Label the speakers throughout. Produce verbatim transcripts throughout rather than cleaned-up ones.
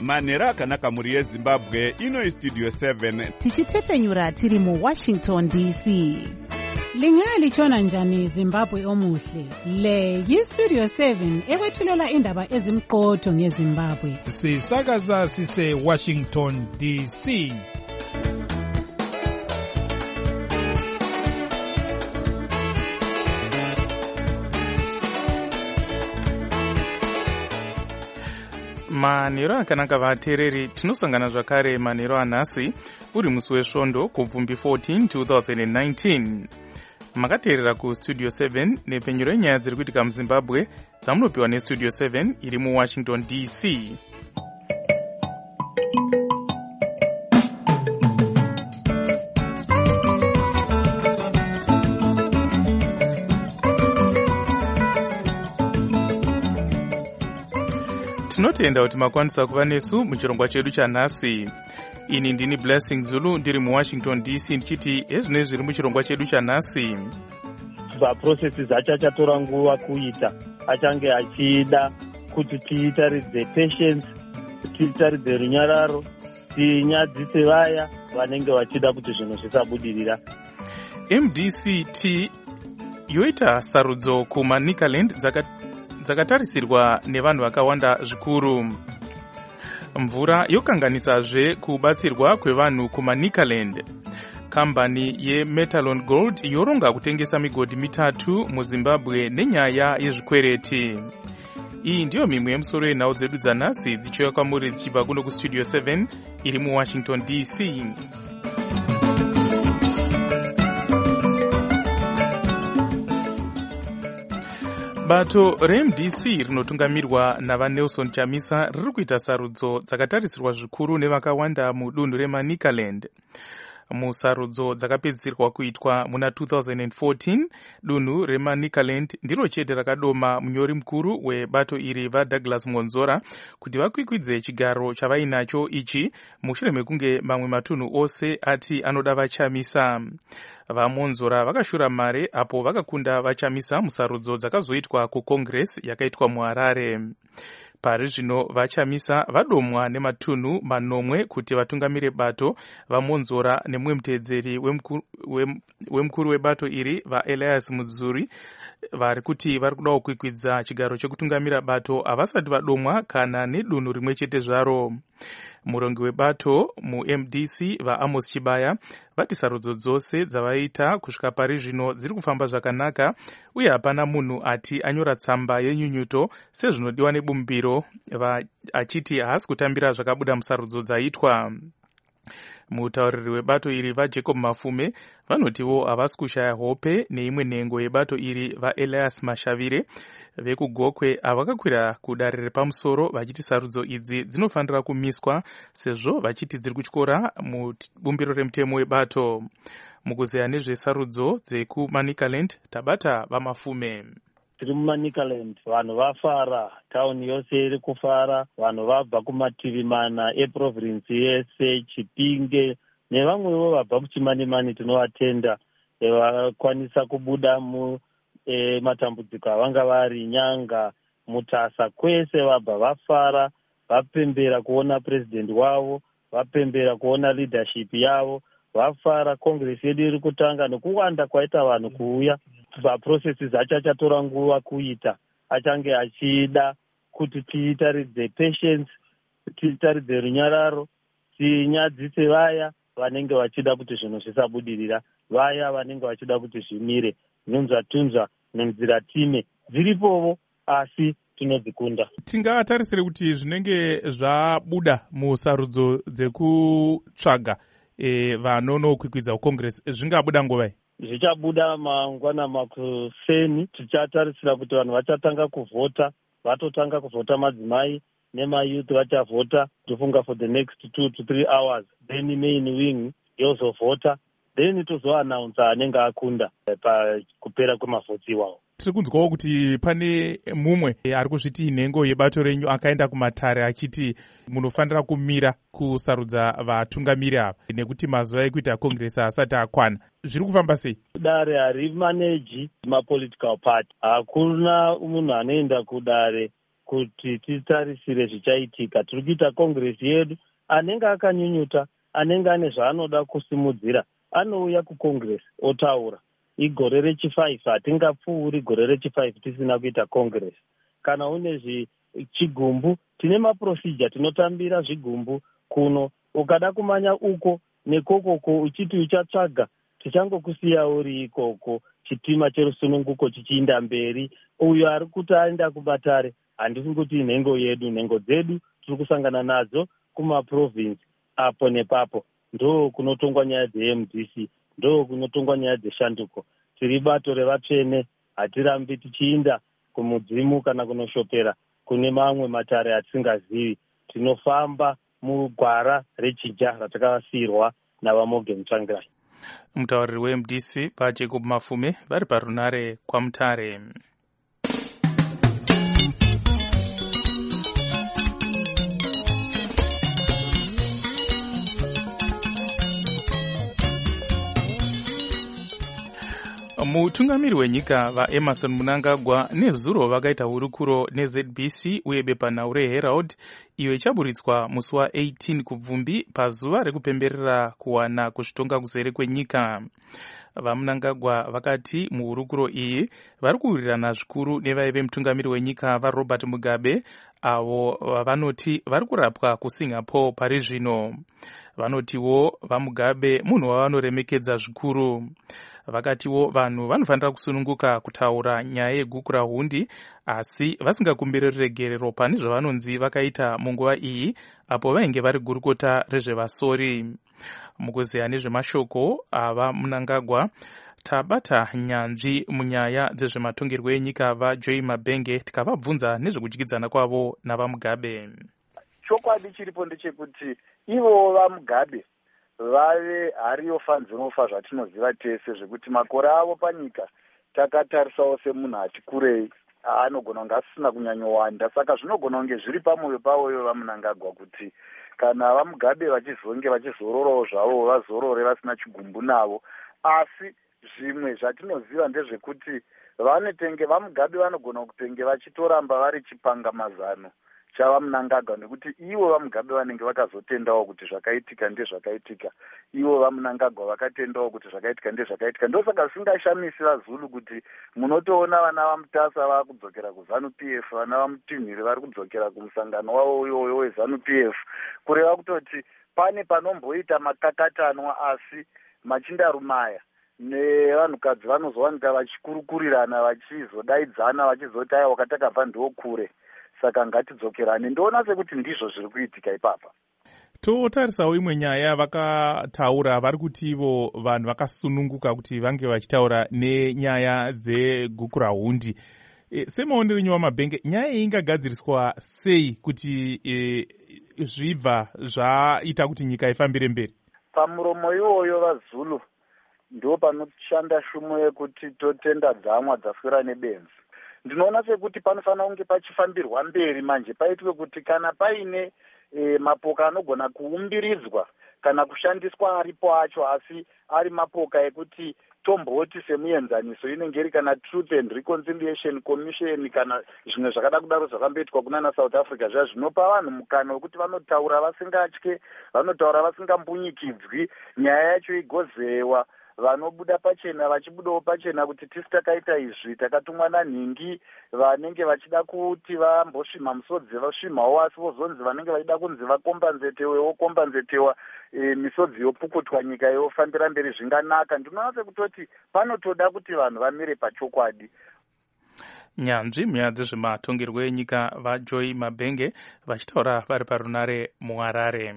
Speaker 1: manhero akanaka mhuri yezimbabwe. Ino istudio seven
Speaker 2: tichitepenyura tiri muwashington D C.
Speaker 3: Lingalitshona njani Zimbabwe omuhle? Le yistudio seven ekwethulela indaba ezimqotho ngeZimbabwe.
Speaker 4: Sisakaza sise Washington D C.
Speaker 5: Manhero akanaka vateereri, tinosangana zvakare manhero anhasi uri musi wesvondo kubvumbi fourteen twenty nineteen. Makateerera kustudio seven nepenyero yenyaya dziri kuitika muZimbabwe dzamunopiwa nestudio seven iri muWashington D C. Tinotenda kuti makwanisa kuva nesu muchirongwa chedu chanhasi. Ini ndini Blessing Zulu ndiri muWashington D C ndichiti ezvino zviri muchirongwa chedu chanhasi.
Speaker 6: Processes achachatora nguva kuita, achange achida kuti tiitaridze patience, tiitaridze runyararo, tinyadzise vaya vanenge vachida kuti zvinhu zvisabudirira.
Speaker 5: M D C T yoita sarudzo kuManicaland dzaka dzakatarisirwa nevanhu vakawanda zvikuru. Mvura yokanganisazve kubatsirwa kwevanhu kuManicaland. Kambani yeMetalon Gold yoronga kutengesa migodhi mitatu muZimbabwe nenyaya yezvikwereti. Iyi ndiyo mimwe yemusoro yenhau dzedu dzanhasi dzichiuya kwamuri dzichibva kuno kustudio seven iri muWashington D C. Bato reM D C rinotungamirwa navaNelson Chamisa riri kuita sarudzo dzakatarisirwa zvikuru nevakawanda mudunhu reManicaland. Musarudzo dzakapedzisirwa kuitwa muna two thousand fourteen, dunhu reManicaland ndiro chete rakadoma munyori mukuru webato iri vaDouglas Monzora kuti vakwikwidze chigaro chavainacho ichi mushure mekunge mamwe matunhu ose ati anoda vaChamisa. VaMonzora vakashura mare apo vakakunda vaChamisa musarudzo dzakazoitwa kuCongress yakaitwa muHarare. Pari zvino vaChamisa vadomwa nematunhu manomwe kuti vatungamire bato, vaMonzora nemumwe muteedzeri wemukuru webato iri vaElias Mudzuri vari kuti vari kudawo kwikwidza chigaro chekutungamira bato havasati vadomwa kana nedunhu rimwe chete zvaro. Murongi webato muM D C vaAmos Chibaya vati sarudzo dzose dzavaita kusvika pari zvino dziri kufamba zvakanaka uye hapana munhu ati anyora tsamba yenyunyuto sezvinodiwa nebumbiro, achiti haasi kutambira zvakabuda musarudzo dzaitwa. Mutauriri webato iri vaJacob Mafume vanotiwo havasi kushaya hope neimwe nhengo yebato iri vaElias Mashavire vekugokwe avakakwira kudare repamusoro vachiti sarudzo idzi dzinofanira kumiswa sezvo vachiti dziri kutyora mubumbiro remutemo webato. Mukuzeya nezvesarudzo dzekuManicaland tabata vaMafume.
Speaker 6: Tiri muManicaland, vanhu vafara, tauni yose iri kufara, vanhu vabva kumativi mana eprovinsi yese, Chipinge nevamwewo vabva kuChimanimani tinovatenda vakwanisa kubuda mu e, matambudziko avanga vari Nyanga, Mutasa, kwese vabva vafara, vapembera kuona president wavo, vapembera kuona leadership yavo, vafara. Congress yedu iri kutanga nekuwanda kwaita vanhu kuuya. Processes achachatora nguva kuita, achange achida kuti tiitaridze patience, tiitaridze runyararo, tinyadzise vaya vanenge vachida kuti zvinhu zvisabudirira, vaya vanenge vachida kuti zvimire. Nhunzva tunzva nenzira time dziripowo asi tinodzikunda.
Speaker 4: Tingatarisire kuti zvinenge zvabuda musarudzo dzekutsvaga e, vanonokwikwidza kuCongress zvingabuda nguvai?
Speaker 6: Zvichabuda mangwana makuseni. Tichatarisira kuti vanhu vachatanga kuvhota, vatotanga kuvhota madzimai nemayouth vachavhota. Tofunga for the next two to three hours, then main wing yozovhota, then tozoannounce anenge akunda pakupera kwemavhotsi iwawo.
Speaker 4: Tiri kunzwawo kuti pane mumwe ari kuzviti nhengo yebato renyu akaenda kumatare achiti munofanira kumira kusarudza vatungamiri ava nekuti mazuva ekuita Congress asati akwana. Zviri kufamba sei?
Speaker 6: Dare harimaneji mapolitical party. Hakuna munhu anoenda kudare kuti titarisire zvichaitika. Tiri kuita kongresi yedu, anenge akanyunyuta, anenge ane zvaanoda kusimudzira, anouya kukongresi otaura. Igore rechifaifi hatingapfuuri gore rechifaifi tisina kuita kongresi. Kana une chigumbu, tine maprosijha tinotambira zvigumbu kuno. Ukada kumanya uko nekokoko uchiti uchatsvaga, tichangokusiya uri ikoko, chitima cherusununguko chichiinda mberi. Uyo ari kuti aenda kubatare, handisi kuti nhengo yedu, nhengo dzedu tiri kusangana nadzo kumaprovinsi apo nepapo. Ndo kunotongwa nyaya dze-M D C, ndo kunotongwa nyaya dzeshanduko. Tiri bato revatsvene, hatirambi tichiinda kumudzimu kana kunoshopera kune mamwe matare atisingazivi. Tinofamba mugwara rechija ratakasiyirwa navaMorgan Tsvangirai.
Speaker 5: Mutauriri we-M D C paJacob Mafume vari parunare kwaMutare. Mutungamiri wenyika vaEmerson Mnangagwa nezuro vakaita hurukuro neZ B C uye bepanhau reHerald iyo ichaburitswa musi wa-eighteen kubvumbi pazuva rekupemberera kuwana kuzvitonga kuzere kwenyika. VaMnangagwa vakati muhurukuro iyi vari kuwirirana zvikuru nevaive mutungamiri wenyika vaRobert Mugabe avo vanoti vari kurapwa kuSingapore pari zvino. Vanotiwo vaMugabe munhu wavanoremekedza zvikuru. Vakatiwo vanhu vanofanira kusununguka kutaura nyaya yeguku rahundi asi vasingakumbiriri regerero pane zvavanonzi vakaita munguva iyi apo vainge vari gurukota rezvevasori. Mukuzeya nezvemashoko ava Mnangagwa tabata nyanzvi munyaya dzezvematongerwo enyika vaJoy Mabenge tikavabvunza nezvekudyidzana kwavo navaMugabe.
Speaker 7: Chokwadi chiripo ndechekuti ivo vaMugabe vave hariyo fanzinofa zvatinoziva tese zvekuti makore avo panyika takatarisawo semunhu ati kurei anogona kunge asisina kunyanyowanda. Saka zvinogona kunge zviri pamwoyo pavo ivo vaMnangagwa kuti kana vaMugabe vachizonge vachizororawo zvavo vazorore vasina chigumbu navo. Asi zvimwe zvatinoziva ndezvekuti vanotenge vaMugabe vanogona kutenge vachitoramba vari chipangamazano chavaMnangagwa nekuti ivo vaMugabe vanenge vakazotendawo kuti zvakaitika ndezvakaitika. Ivo vaMnangagwa vakatendawo kuti zvakaitika ndezvakaitika. Ndosaka zvisingashamisi vaZulu kuti munotoona vana vaMutasa vari kudzokera kuZanu P F, vana vaMutinhiri vari kudzokera kumusangano wavo iwoyo weZanu P F. Kureva kutoti pane panomboita makakatanwa asi machindarumaya nevanhukadzi vanozowanika vachikurukurirana vachizodaidzana vachizoti aiwa wakatakabva ndokure. Saka ngatidzokerane. Ndoona sekuti ndizvo zviri kuitika ipapa.
Speaker 4: Totarisawo imwe nyaya vakataura vari kuti ivo vanhu vakasununguka kuti vange vachitaura nenyaya dzeguku rahundi. E, semaonero enyu vaMabenge, nyaya iyi ingagadziriswa sei kuti e, zvibva zvaita kuti nyika ifambire mberi?
Speaker 7: Pamuromo iwoyo vaZulu ndo panoshanda shumo yekuti totenda dzamwa dzaswera nebenzi. Ndinoona sekuti panofanira kunge pachifambirwa mberi manje paitwe kuti kana paine e, mapoka anogona kuumbiridzwa kana kushandiswa aripo acho asi ari mapoka ekuti tomboti semuenzaniso inenge iri kana Truth and Reconciliation Commission kana zvimwe zvakada kudaro zvakamboitwa kunana South Africa zva zvinopa vanhu mukana wekuti vanotaura vasingatye, vanotaura vasingambunyikidzwi, nyaya yacho igozewa. Vanobuda pachena vachibudawo pachena kuti tisi takaita izvi takatumwa nanhingi vanenge vachida kuti vambosvima musodzi vasvimawo asi vozonzi vanenge vachida kunzi vakombanzetewe vokombanzetewa e, misodzi yopukutwa nyika yofambira mberi zvinganaka. Ndinoona sekutoti panotoda kuti vanhu vamire pachokwadi.
Speaker 5: Nyanzvi munyaya dzezvematongerwo enyika vaJoy Mabenge vachitaura vari parunare muHarare.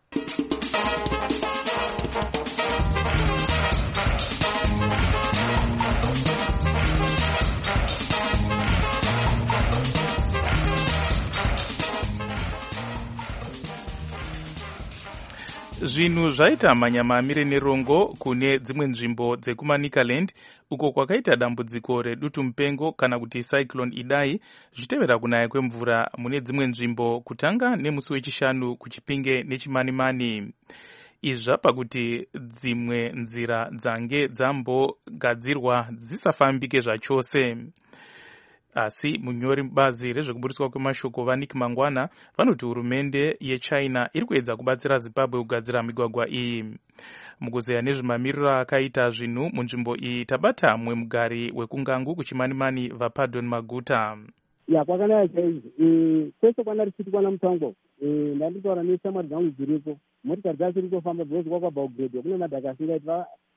Speaker 5: Zvinhu zvaita manyamamire nerongo kune dzimwe nzvimbo dzekumaNicaland uko kwakaita dambudziko redutu mupengo kana kuti cyclone Idai zvitevera kunaya kwemvura mune dzimwe nzvimbo kutanga nemusi wechishanu kuChipinge neChimanimani. Izvi zvapa kuti dzimwe nzira dzange dzambogadzirwa dzisafambike zvachose. asi munyori mubazi rezvekuburiswa kwemashoko vanik mangwana vanoti hurumende yechina iri kuedza kubatsira zimbabwe kugadzira migwagwa iyi. Mukuzeya nezvemamiriro akaita zvinhu munzvimbo iyi tabata mumwe mugari wekungangu kuchimanimani vaPardon Maguta.
Speaker 8: Ya kwakanaka chaizvo kwese kwana richitwa namutango ndanditaura neshamwari dzangu dziripo motikari dzacho ritofamba because kwakabva kugredwa kune madhaka asingaiti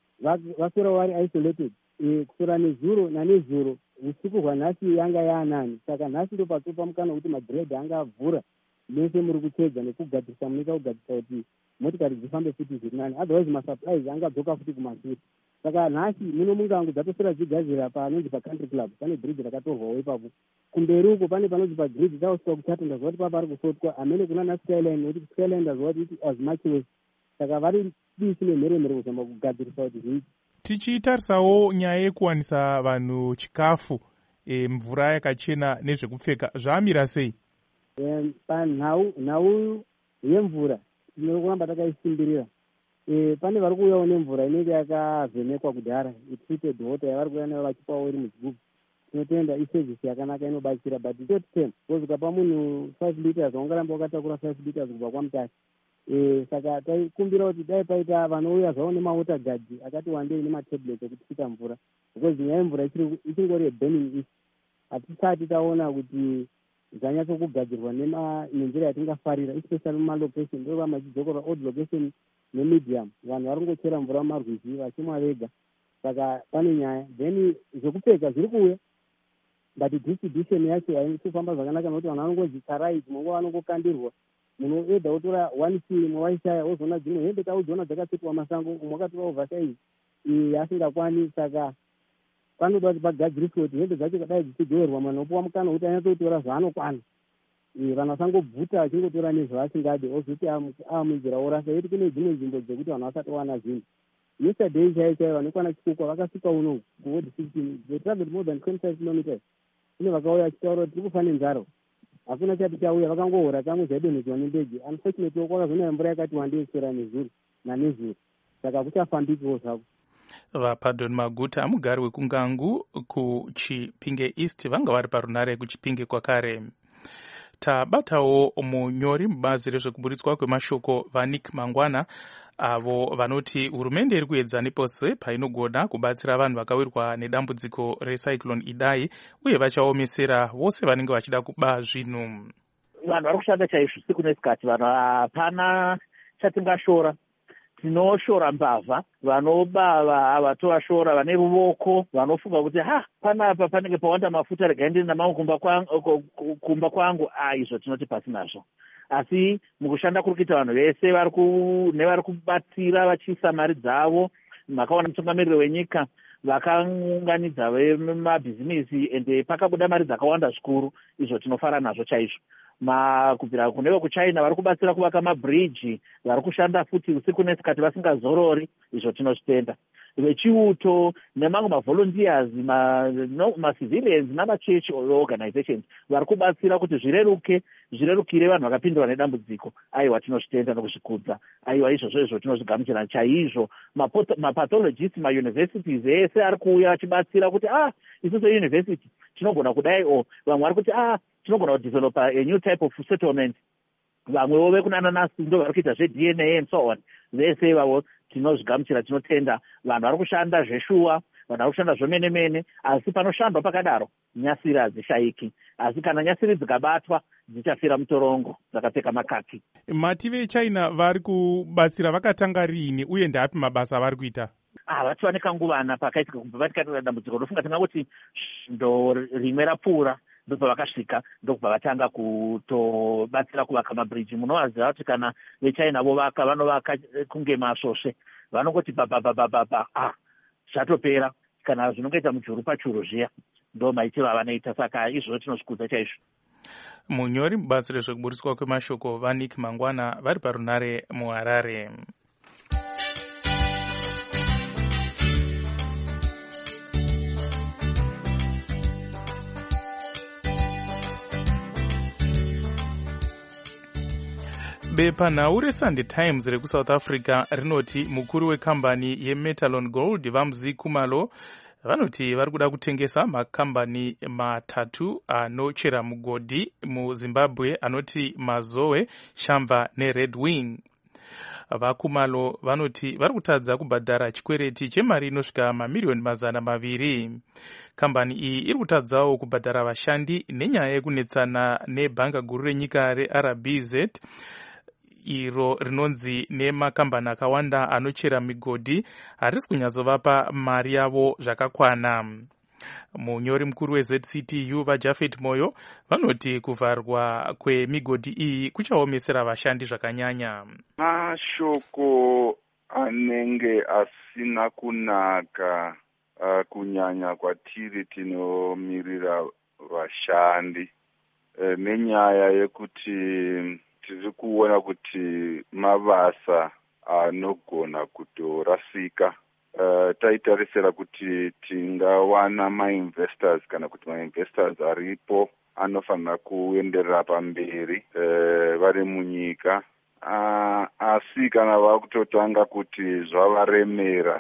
Speaker 8: vasora vari isolated kusora nezuro nanezuro usiku hwanhasi yanga yaanani saka nhasi ndo patsopa mukana kuti magredhi anga avhura mese muri kuchedza nekugadzirisa munoita kugadzirisa kuti motikari dzifambe futi zviri nani otherwise masupplies angabzoka futi kumasuri saka nhasi muno mungangu dzatosora dzigadzira panonzi pacountry club pane bridge rakatorwawo ipapo kumberi uko pane panonzi pagridhi tausvika kutatu ndazva kuti papa ari kusotwa amene kuna na skyline nekuti skyline ndazva kuti as much waste saka vari disi nemheremhere kuzama kugadzirisa kuti zviiti.
Speaker 4: Tichitarisawo nyaya yekuwanisa vanhu chikafu e, mvura yakachena nezvekupfeka zvamira sei?
Speaker 8: E, panhau nhau yemvura tinokuramba takaisimbirira. E, pane vari kuuyawo nemvura inenge yakavhenekwa kudhara treated water yavari kuuya nayo vachipawo iri muchigubhu. Tinotenda isevhisi yakanaka inobatsira but it's ten because ukapa munhu five liters waungaramba wakatakura five liters kubva kwamutasi. E, saka taikumbira kuti dai paita vanouya zvavo nemawater guard akati wandei nematablet ekutipita mvura because nyaya yemvura ichingori burning issue. Hatisati taona kuti dzanyatsokugadzirwa nenzira yatingafarira especially mumalocation ndo vamachidzokora old location nemedium vanhu vari kungochera mvura mumarwizi vachimwa vega saka pane nyaya then zvekupfeka zviri kuuya but distribution yacho haisifamba zvakanaka nokuti vanhu vanongozi karai dzimwe vanongokandirwa munhu eda wotora one fil mwaishaya wozoona dzimwe hembe taudziona dzakapfekwa masango umwe akatora oversize iyi asingakwani saka panoda kuti pagadziriswe kuti hembe dzacho kadai dzichigoverwa munhu opuwa mukana wekuti anyatsotora zvaanokwana vanhu vasangobvuta achingotora nezvaasingadi ozoti amunzira orasa yeti kune dzimwe nzvimbo dzekuti vanhu vasati wana zvinhu. Yesterday chaiyo chaiyo vanokwana chikukwa vakasvika uno kuward sixteen they traveled more than twenty-five kilometers kune vakauya vachitaura kuti tiri kufa nenzara hakuna chati chauya vakangohora kamwe zvaidonhedzwa nendege unfortunately kwakazonaya mvura yakati wandei kusera nezuro nanezuro saka kuchafambikewo zvako.
Speaker 5: VaPardon Maguta mugari wekungangu kuchipinge east vanga vari parunare kuchipinge kwakare. Tabatawo munyori mubazi rezvekuburitswa kwemashoko vanik mangwana avo vanoti hurumende iri kuedza nepose painogona kubatsira vanhu vakawirwa nedambudziko recyclone Idai uye vachaomesera vose vanenge vachida kuba zvinhu.
Speaker 9: Vanhu vari kushanda chaizvo siku nesikati, vanhu hapana chatingashora. Tinoshora mbavha, vanobava havatovashora, vane ruoko, vanofunga kuti ha panapa panenge pawanda mafuta regaende namangu kumba kwangu, kumba kwangu ah izvo tinoti pasinazvo. Asi mukushanda kuri kuita vanhu vese vari ku nevari kubatsira vachiisa mari dzavo, makaona mutungamiriri wenyika vakaunganidza vemabhizinisi ende pakabuda mari dzakawanda zvikuru, izvo tinofara nazvo chaizvo. Makubvira kunevo kuchina vari kubatsira kuvaka mabridge, vari kushanda futi usiku nesikati vasingazorori, izvo tinozvitenda. Vechiuto nemamwe mavolunteers, macivilians namachurch organizations vari kubatsira kuti zvireruke zvirerukire vanhu vakapindwa nedambudziko. Aiwa tinozvitenda nokuzvikudza. Aiwa izvozvo izvo tinozvigamuchira chaizvo. Mapathologist mauniversities ese ari kuuya achibatsira kuti ah isusu university tinogona kudai o vamwe vari kuti ah tinogona kudevelopa a new type of settlement. Vamwewo vekunananasi ndo vari kuita zve-D N A and so on. Vese vavo tinozvigamuchira, tinotenda. Vanhu vari kushanda zveshuwa, vanhu vari kushanda zvemene mene, asi panoshandwa pakadaro nyasiri hadzishayiki. Asi kana nyasiri dzikabatwa dzichafira mutorongo dzakapfeka makaki.
Speaker 4: Mati veChina vari kubatsira vakatanga rini uye ndapi mabasa vari kuita?
Speaker 9: Ah, vatiwaneka nguvana pakaitika kubva vatikatira dambudziko. Ndofunga tingangoti ndo rimwe rapfuura ndobva vakasvika, ndokubva vatanga kutobatsira kuvaka mabridge. Munovaziva kuti kana veChina vovaka vanovaka kunge masvosve, vanongoti bababababa ah zvatopera, kana zvinongoita mujuru pachuru zviya ndo maitiro avanoita. Saka izvozvo tinozvikudza chaizvo.
Speaker 5: Munyori mubazi rezvekuburitswa kwemashoko vanik mangwana vari parunare muHarare. Bepanhau reSunday Times rekuSouth Africa rinoti mukuru wekambani yeMetalon Gold Vamzi Kumalo vanoti vari kuda kutengesa makambani matatu anochera mugodhi muzimbabwe anoti Mazoe, Shamva neRed Wing. Vakumalo vanoti vari kutadza kubhadhara chikwereti chemari inosvika mamiriyoni mazana maviri. Kambani iyi iri kutadzawo kubhadhara vashandi nenyaya yekunetsana nebhanga guru renyika reR B Z iro rinonzi nemakambani akawanda anochera migodhi harisi kunyatsovapa mari yavo zvakakwana. Munyori mukuru weZ C T U vaJafet Moyo vanoti kuvharwa kwemigodhi iyi kuchaomesera vashandi zvakanyanya.
Speaker 10: Mashoko anenge asina kunaka uh, kunyanya kwatiri tinomirira vashandi uh, nenyaya yekuti tiri kuona kuti mabasa anogona kutorasika. Uh, taitarisira kuti tingawana mainvestors kana kuti mainvestors aripo anofanira kuenderera pamberi uh, vari munyika. Uh, asi kana vakutotanga kuti zvavaremera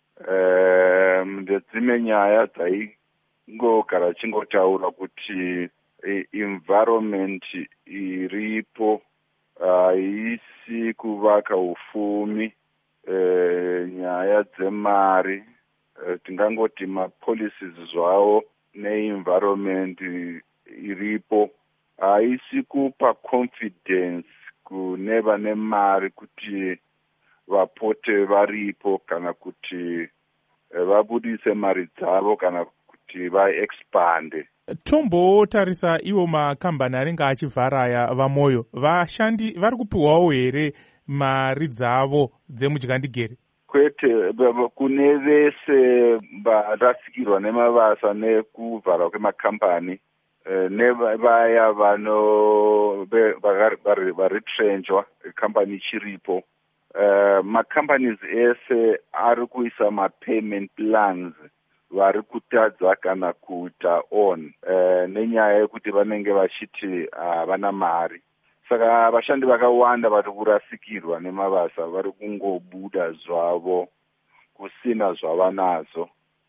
Speaker 10: uh, ndedzimwe nyaya dzaingogara chingotaura kuti uh, environment iripo haisi uh, kuvaka ufumi. Uh, nyaya dzemari uh, tingangoti mapolicies zvavo neenvironment iripo haisi kupa confidence kune vane mari kuti vapote varipo kana kuti uh, vabudise mari dzavo kana kuti vaexpande.
Speaker 4: Tombotarisa iwo makambani anenge achivhara aya vaMoyo, vashandi vari kupiwawo here mari dzavo dzemudyandikeri?
Speaker 10: Kwete, kune vese varasikirwa nemabasa nekuvharwa kwemakambani nevaya vano varitrenjwa kambani ichiripo, macompanies ese ari kuisa mapayment plans vari kutadza kana kuita on nenyaya yekuti vanenge vachiti havana mari. Saka vashandi vakawanda vari kurasikirwa nemabasa vari kungobuda zvavo kusina zvavanazo.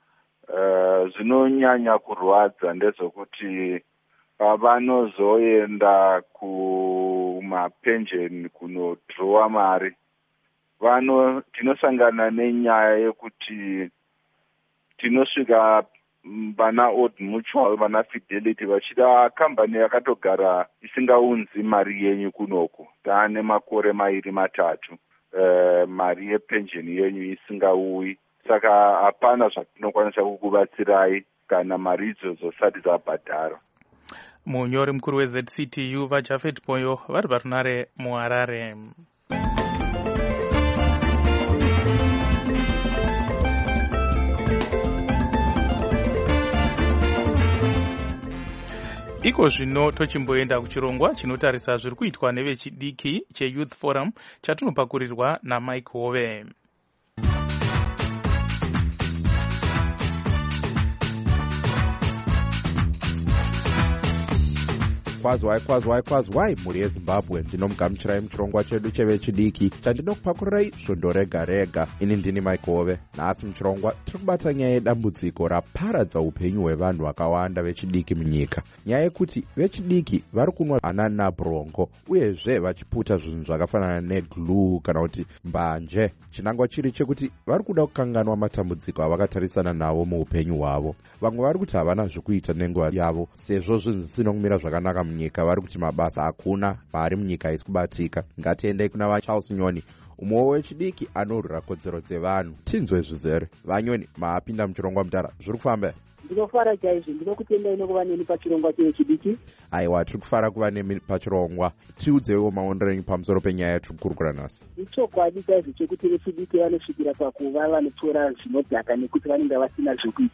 Speaker 10: Uh, zvinonyanya kurwadza ndezvokuti pavanozoenda kumapensheni kunodhirowa mari vano tinosangana nenyaya yekuti tinosvika vana Old Mutual, vana Fidelity vachida kambani yakatogara isingaunzi mari yenyu kunoko taane makore mairi matatu uh, mari yepensheni yenyu isingauyi. Saka hapana zvatinokwanisa kukubatsirai kana mari idzodzo zisati dzabhadharwa.
Speaker 5: Munyori mukuru weZ C T U vaJafet Moyo vari parunare muHarare. Iko zvino tochimboenda kuchirongwa chinotarisa zviri kuitwa nevechidiki cheYouth Forum chatinopakurirwa naMike Hove.
Speaker 11: Kwazwai kwazwai kwazwai mhuri yeZimbabwe, ndinomugamuchirai muchirongwa chedu chevechidiki chandinokupakurai svondo rega rega. Ini ndini Mike Hove. Nhasi muchirongwa tiri kubata nyaya yedambudziko raparadza upenyu hwevanhu vakawanda vechidiki munyika. Nyaya yekuti vechidiki vari kunwa ananabrongo uyezve vachiputa zvinhu zvakafanana neglue kana kuti mbanje. Chinangwa chiri chekuti vari kuda kukanganwa matambudziko avakatarisana nawo muupenyu hwavo. Vamwe vari kuti havana zvekuita nenguva yavo sezvo zvinhu zvisina kumira zvakanaka munyika. Vari kuti mabasa hakuna, mari munyika haisi kubatika. Ngatiendei kuna vaCharles Nyoni, umwewo wechidiki anorwira kodzero dzevanhu. Tinzwe zvizere. Vanyoni, maapinda muchirongwa mutara, zviri kufamba?
Speaker 8: Ndinofara chaizvo, ndinokutendai nokuva neni pachirongwa chevechidiki.
Speaker 11: Aiwa, tiri kufara kuva nemi pachirongwa. Tiudzewo maonero enyu pamusoro penyaya yatiri kukurukura nhasi.
Speaker 8: Ichokwadi chaizvo chekuti vechidiki vanosvikira pakuva vanotora zvinodhaka nekuti vanenge vasina zvekuita.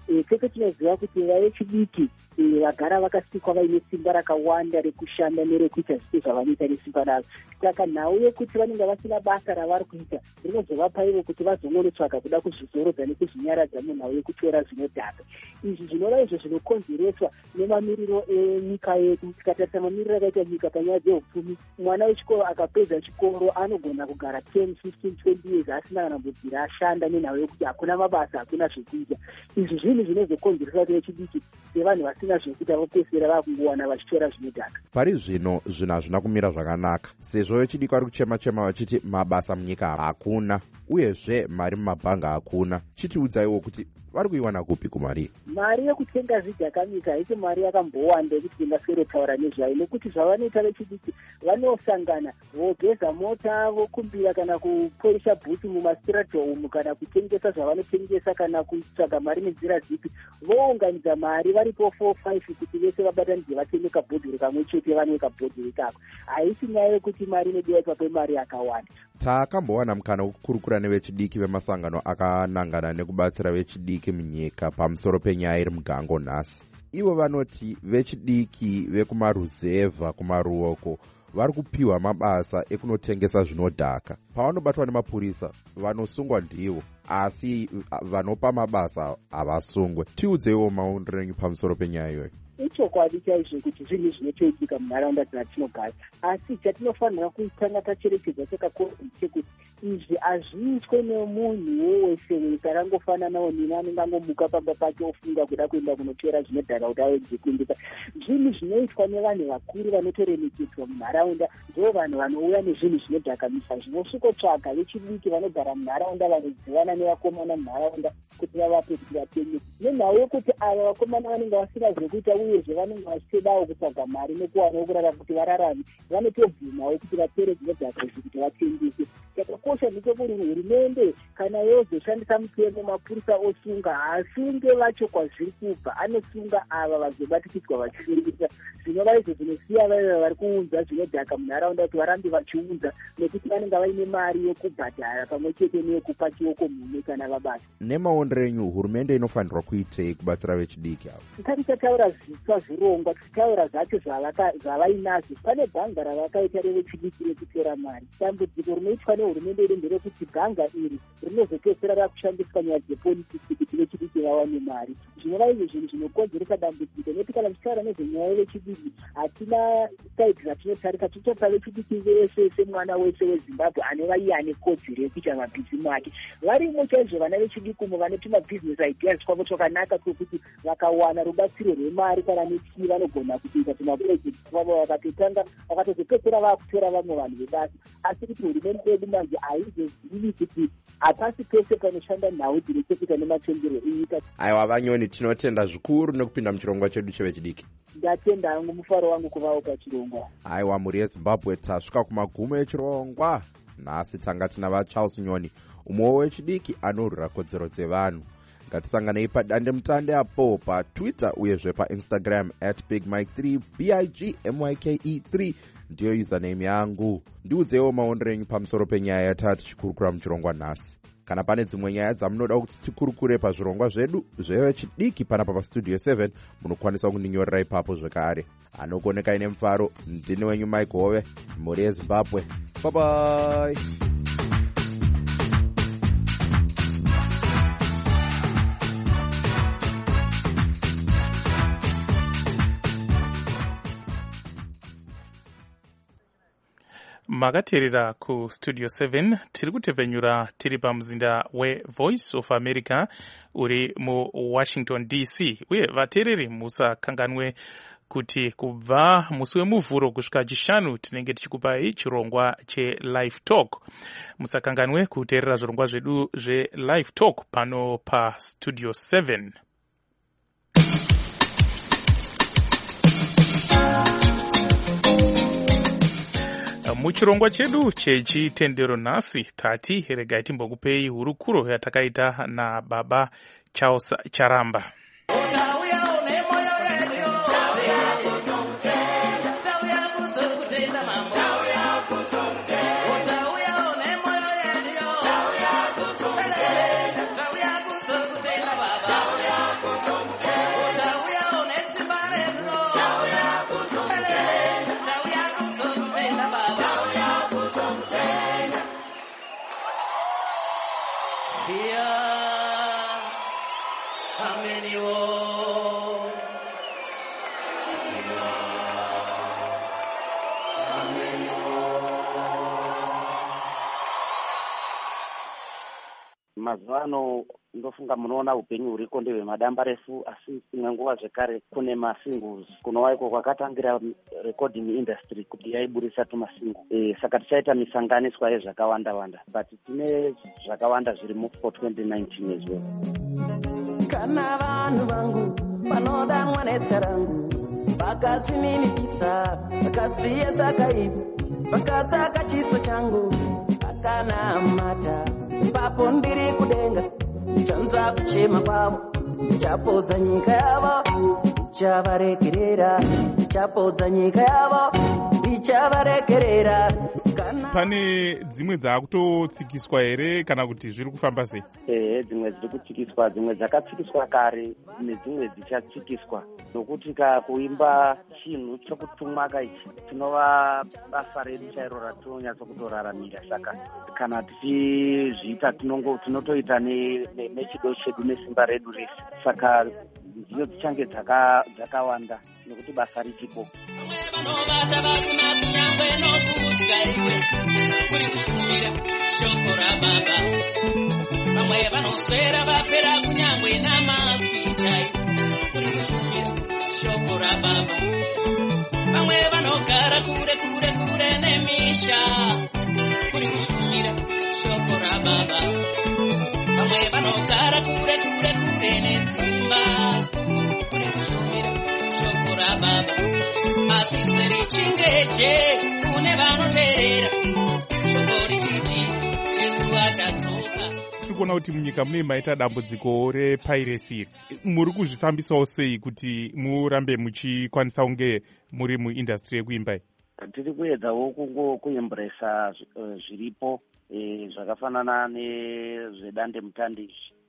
Speaker 8: tese tinoziva kuti vavechidiki vagara vakasikwa vaine simba rakawanda rekushanda nerekuita zvise zvavanoita nesimba ravo. Saka nhau yekuti vanenge vasina basa ravari kuita rinozovapa ivo kuti vazongonotsvaga kuda kuzvizorodza nekuzvinyaradza munhau yekutora zvinodhaka. Izvi zvinova izvo zvinokonzereswa nemamiriro enyika yedu. Tikatarisa mamiriro akaita nyika panyaya dzeupfumi, mwana wechikoro akapedza chikoro anogona kugara ten fifteen twenty years asina kana mbobvira ashanda nenhau yekuti hakuna mabasa, hakuna zvekuita. Izvi zvinhu zvinozokonzeresa kuti vechidiki sevanhu vasina zvekuita vopedzisira vakungowana vachitora zvinodhaka.
Speaker 11: Pari zvino zvinhu hazvina kumira zvakanaka sezvo vechidiki vari kuchema-chema vachiti mabasa munyika hakuna uyezve mari mumabhanga hakuna. Chitiudzaiwo kuti vari kuiwana kupi kumari?
Speaker 8: Mari yekutenga zvidhakanyika haisi mari yakambowanda yekuti tingaswere nezvayo, nekuti zvavanoita vechidiki vanosangana vogeza mota, vokumbira kana kuporisha bhuti mumastirati umu, kana kutengesa zvavanotengesa, kana kutsvaga mari nenzira dzipi. Vounganidza mari varipo four five kuti vese vabatanidze vatenge kabhodhoro kamwe chete vanwe kabhodhoro ikako. Haisi nyaya yekuti mari inodiwa ipapo mari yakawanda.
Speaker 11: Takambowana mukana wekukurukura nevechidiki vemasangano akanangana nekubatsira vechidiki munyika pamusoro penyaya iri mugango nhasi. Ivo vanoti vechidiki vekumaruzevha kumaruoko vari kupiwa mabasa ekunotengesa zvinodhaka. Pavanobatwa nemapurisa vanosungwa ndivo, asi vanopa mabasa havasungwe. Tiudzeiwo maonero enyu pamusoro penyaya iyoyo.
Speaker 8: Ichokwadi chaizvo kuti zvinhu zvinotoitika munharaunda dzatinogara, asi chatinofanira kutanga tacherechedza chakakora chekuti izvi hazviitwe nemunhu wese wese arangofananawo nini anenge angomuka pamba pake ofunga kuda kuenda kunotora zvinodhaka kuti awedze kuendesa. Zvinhu zvinoitwa nevanhu vakuru vanotoremekedzwa munharaunda, ndo vanhu vanouya nezvinhu zvinodhakamisa zvinosvikotsvaga vechidiki vanogara munharaunda, vanodzivana nevakomana munharaunda kuti vavape kuti vatenge. Nenhau yekuti ava vakomana vanenge vasina zvekuita uyezve vanenge vachitodawo kutsvaga mari nekuwanawo kurara kuti vararame, vanotobvumawo kuti vatore zvinodhaka izvi kuti vatengese. Chakakosha ndechekuti hurumende kana yozoshandisa mutemo mapurisa osunga, hasunge vacho kwazviri kubva, anosunga ava vazobatikidzwa vachitengesa. Zvinova izvo zvinosiya vaya vari kuunza zvinodhaka munharaunda kuti varambe vachiunza, nekuti vanenge vaine mari yekubhadhara pamwe chete neyekupa chioko mhumwe kana vabasa.
Speaker 11: Nemaonero enyu hurumende inofanirwa kuitei kubatsira vechidiki avo?
Speaker 8: Tisati tataura zviswa zvirongwa, tichitaura zvacho zvavainazvo. Pane bhanga ravakaita revechidiki rekutora mari. Dambudziko rinoitwa nehurumende iri nderekuti bhanga iri rinozopedzisira rakushandiswa nyaya dzepolitiki kuti vechidiki vawane mari. Zvinova izvo zvinhu zvinokonzeresa dambudziko, nekuti kana tichitaura nezvenyaya yevechidiki hatina saiti zvatinotarisa. Tichapa vechidiki vese semwana wese weZimbabwe anova iye ane kodzero yekuita mabhizimusi ake. Varimo chaizvo vana vechidiki umo vanoti mabhizimusi ideas kwavo chakanaka kwekuti vakawana rubatsiro rwemari kana nechii vanogona kuita tumapurojekti kwavo vakatotanga vakatozopedzisira vakutora vamwe vanhu vebasa. Asi kuti hurumende yedu manje haizozivi kuti hapasi pese panoshanda nhau dzine chekuita nematongero enyika.
Speaker 11: Aiwa vanyoni, tinotenda zvikuru nekupinda muchirongwa chedu chevechidiki.
Speaker 8: Ndatenda hangu mufaro wangu kuvawo pachirongwa.
Speaker 11: Aiwa, mhuri yeZimbabwe tasvika kumagumo echirongwa. Nhasi tanga tina vaCharles Nyoni, umwe wechidiki anorwira kodzero dzevanhu. Ngatisanganei padande mutande apo paTwitter uyezve paInstagram at big mike three b i g m y k e three ndiyo username yangu. Ndiudzewo maonero enyu pamusoro penyaya yatati tichikurukura muchirongwa nhasi. Kana pane dzimwe nyaya dzamunoda kuti tikurukure pazvirongwa zvedu zvevechidiki panapa pastudio seven, munokwanisa kundinyorera ipapo zvekare. Anokoneka ine mufaro, ndini wenyu Mike Hove, mhuri yeZimbabwe. Bye bye.
Speaker 5: Makateerera ku Studio seven tiri kutevhenyura tiri pamuzinda weVoice of America uri mu Washington D C, uye vateereri musakanganwe kuti kubva musi wemuvhuro kusvika chishanu tinenge tichikupai chirongwa cheLive Talk. Musakanganwe kuteerera zvirongwa zvedu zveLive Talk pano pa Studio seven. Muchirongwa chedu chechitendero nhasi tati regai timbokupei hurukuro yatakaita naBaba Charles Charamba.
Speaker 12: Mazuva ano ndofunga munoona upenyu huriko ndehwemadamba refu, asi imwe nguva zvekare kune masingles kunowaiko kwakatangira recording industry kuti yaiburisa tumasingles. E, saka tichaita misanganiswa yezvakawanda wanda, but tine zvakawanda zviri mu for twenty nineteen as well.
Speaker 13: Kana vanhu vangu vanodanwa nezita rangu vakazvininipisa vakaziye zvakaipa vakatsvaka chiso changu akanamata ipapo ndiri kudenga nichanzwa kuchema kwavo ndichapodza nyika yavo ndichavaregerera ndichapodza nyika yavo ndichavaregerera.
Speaker 5: Pane dzimwe dzaakutotsikiswa here kana kuti zviri kufamba sei?
Speaker 12: Ehe, dzimwe dziri kutsikiswa, dzimwe dzakatsikiswa kare nedzimwe dzichatsikiswa, nokuti ka kuimba chinhu chokutumwaka ichi tinova basa redu chairo ratinonyatsa kutoraramira. Saka kana tichizviita tinongo tinotoita nechido chedu nesimba redu rese. Saka ndiyo dzichange dzakawanda nokuti basa richipo.
Speaker 14: Vanovata vasina kunyangwe nokudya iwe kuri kushumira shoko rababa. Vamwe vanoswera vapera kunyangwe namazwi chai kuri kushumira shoko rababa. Vamwe vanogara kure kure kure nemisha kuri kushumira shoko rababa. Vamwe vanogara kure kure kure nedzimba kuri kushumira shoko rababa. Asi zviri chingeje kune vanoteerera shoko richiti Jesu achatsoka.
Speaker 5: Tiri kuona kuti munyika mune maita dambudziko repiracy. Muri kuzvifambisawo sei kuti murambe muchikwanisa kunge muri muindustry yekuimba?
Speaker 12: Tiri kuedzawo kungo kuembresa zviripo zvakafanana nezvedande mutande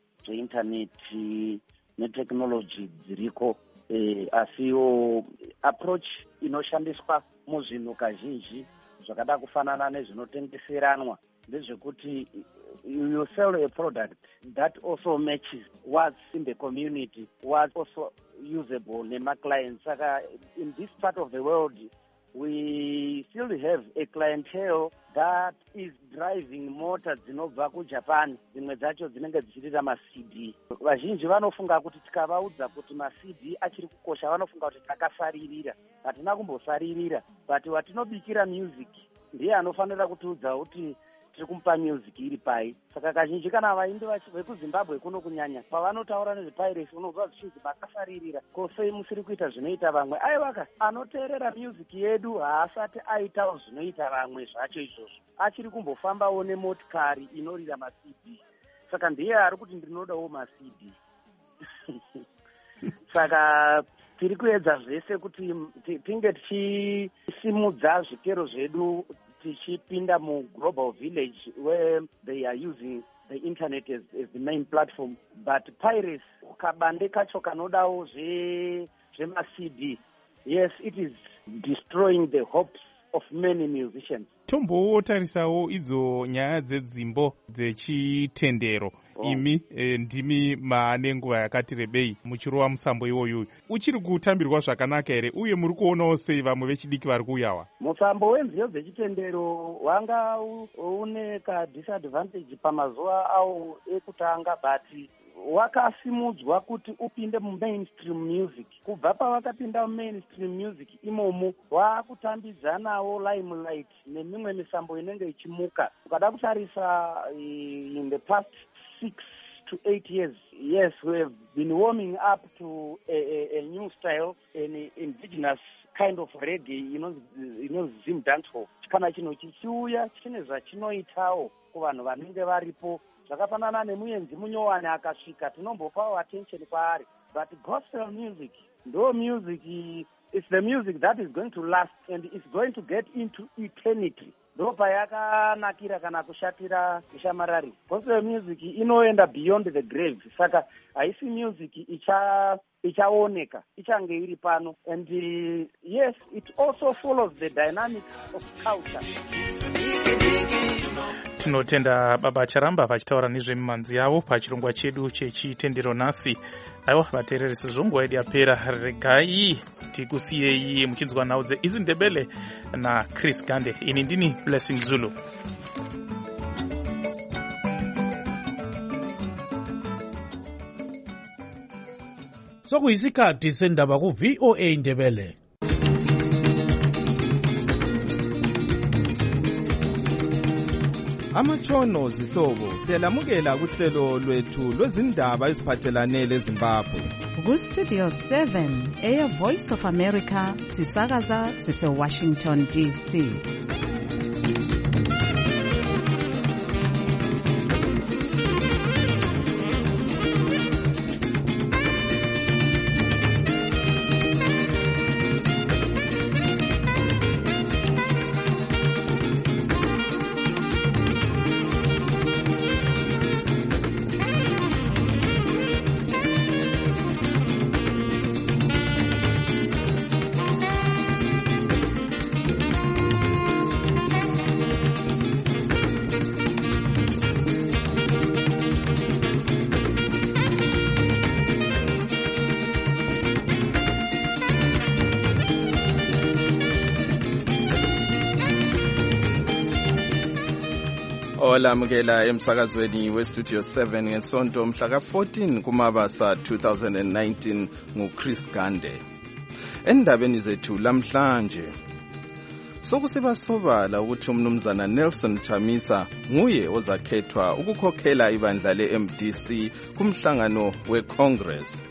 Speaker 12: zveinterneti neteknology dziriko. Eh, asiwo approach inoshandiswa muzvinhu kazhinji zvakada kufanana nezvinotengeseranwa ndezvekuti you sell a product that also matches what's in the community, what's also usable nema clients. Saka in this part of the world we still have a clientele that is driving mota dzinobva kuJapan, dzimwe dzacho dzinenge dzichirira ma-C D. Vazhinji vanofunga kuti tikavaudza kuti ma-C D achiri kukosha vanofunga kuti takasaririra. Hatina kumbosaririra, but watinobikira music ndiye anofanira kutiudza kuti tiri kumupa music iri pai. Saka kazhinji kana vaimbi vekuZimbabwe kuno kunyanya pavanotaura nezvepiracy unobva zvichinzi makasaririra. Kosei musiri kuita zvinoita vamwe? Aiwaka anoteerera music yedu haasati aitawo zvinoita vamwe zvacho izvozvo, achiri kumbofambawo nemotikari inorira ma-C D. Saka ndiye ari kuti ndinodawo ma-C D. Saka tiri kuedza zvese kuti tinge tichisimudza zvikero zvedu tichipinda mu global village where they are using the internet as, as the main platform, but piracy kabande kacho kanodawo zvema-C D, yes, it is destroying the hopes of many musicians.
Speaker 5: Tombotarisawo idzo nyaya dzedzimbo dzechitendero. Oh. Imi e, ndimi maane nguva yakati rebei muchirova musambo iwoyu. Uchiri kutambirwa zvakanaka here uye muri kuonawo sei vamwe vechidiki vari kuuyawa?
Speaker 12: Musambo wenziyo dzechitendero wanga une ka disadvantage pamazuva awo ekutanga, but wakasimudzwa kuti upinde mu mainstream music. Kubva pawakapinda mu mainstream music imomo wakutambidzanawo limelight nemimwe misambo inenge ichimuka. Ukada kutarisa in the past six to eight years, yes, we have been warming up to a, a, a new style, an indigenous kind of reggae, you know, you know, Zim dancehall. Kana chino chichiuya chine zvachinoitawo kuvanhu vanenge varipo zvakafanana nemuenzi munyowani akasvika tinombopawo attention kwaari. But gospel music, ndo music, it's the music that is going to last and it's going to get into eternity. Ndo payakanakira kana kushatira ishamarari. Gospel music inoenda beyond the grave. Saka haisi music icha ichaoneka, ichange iri pano. And uh, yes, it also follows the dynamics of culture.
Speaker 5: tinotenda baba charamba vachitaura nezvemimanzi yavo pachirongwa chedu chechitendero nhasi. Aiwa vateereri, sezvo nguva yedu yapera, regai tikusiyei muchinzwa nhau dzeIzzy Ndebele naChris Gande. Ini ndini Blessing Zulu.
Speaker 15: Sokuyisikhathi sendaba ku-V O A Ndebele.
Speaker 16: Amatshono zihlobo siyalamukela kuhlelo lwethu lwezindaba eziphathelane leZimbabwe.
Speaker 2: Ku-Studio seven eya Voice of America sisakaza sise-Washington D C.
Speaker 16: Olamukela emsakazweni weStudio seven ngesonto mhla ka fourteen kuMabasa two thousand nineteen nguChris Gande. Endabeni zethu lamhlanje sokusibasobala ukuthi umnumzana Nelson Chamisa nguye ozakhethwa ukukhokhela ibandla le-M D C kumhlangano weCongress.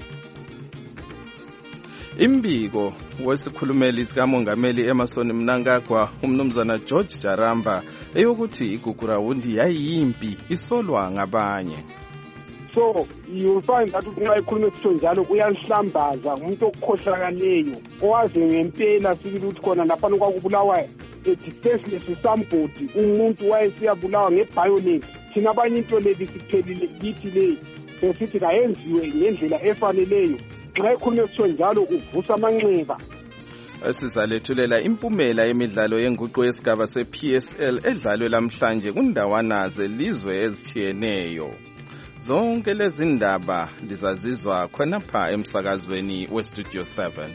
Speaker 16: Imbiko wesikhulumeli sikamongameli Emmerson Mnangagwa umnumzana George Jaramba eyokuthi igugurawundi yayimpi isolwa ngabanye.
Speaker 17: So you find that nxa ikhulume sitho njalo uyanhlambaza umuntu okukhohlakaleyo owazi ngempela sibili ukuthi khona lapha kwakubulawa defenseless somebody umuntu wayesiyabulawa ngeviolence. Thina abanye into leli siphelile kithi le besithi kayenziwe ngendlela efaneleyo. Nxa ikhulume sitho njalo uvusa amanxeba.
Speaker 16: Sizalethulela impumela yemidlalo yenguqu yesigaba se-P S L edlalwe lamhlanje kundawana zelizwe ezitshiyeneyo. Zonke lezi ndaba lizazizwa khonapha emsakazweni weStudio seven.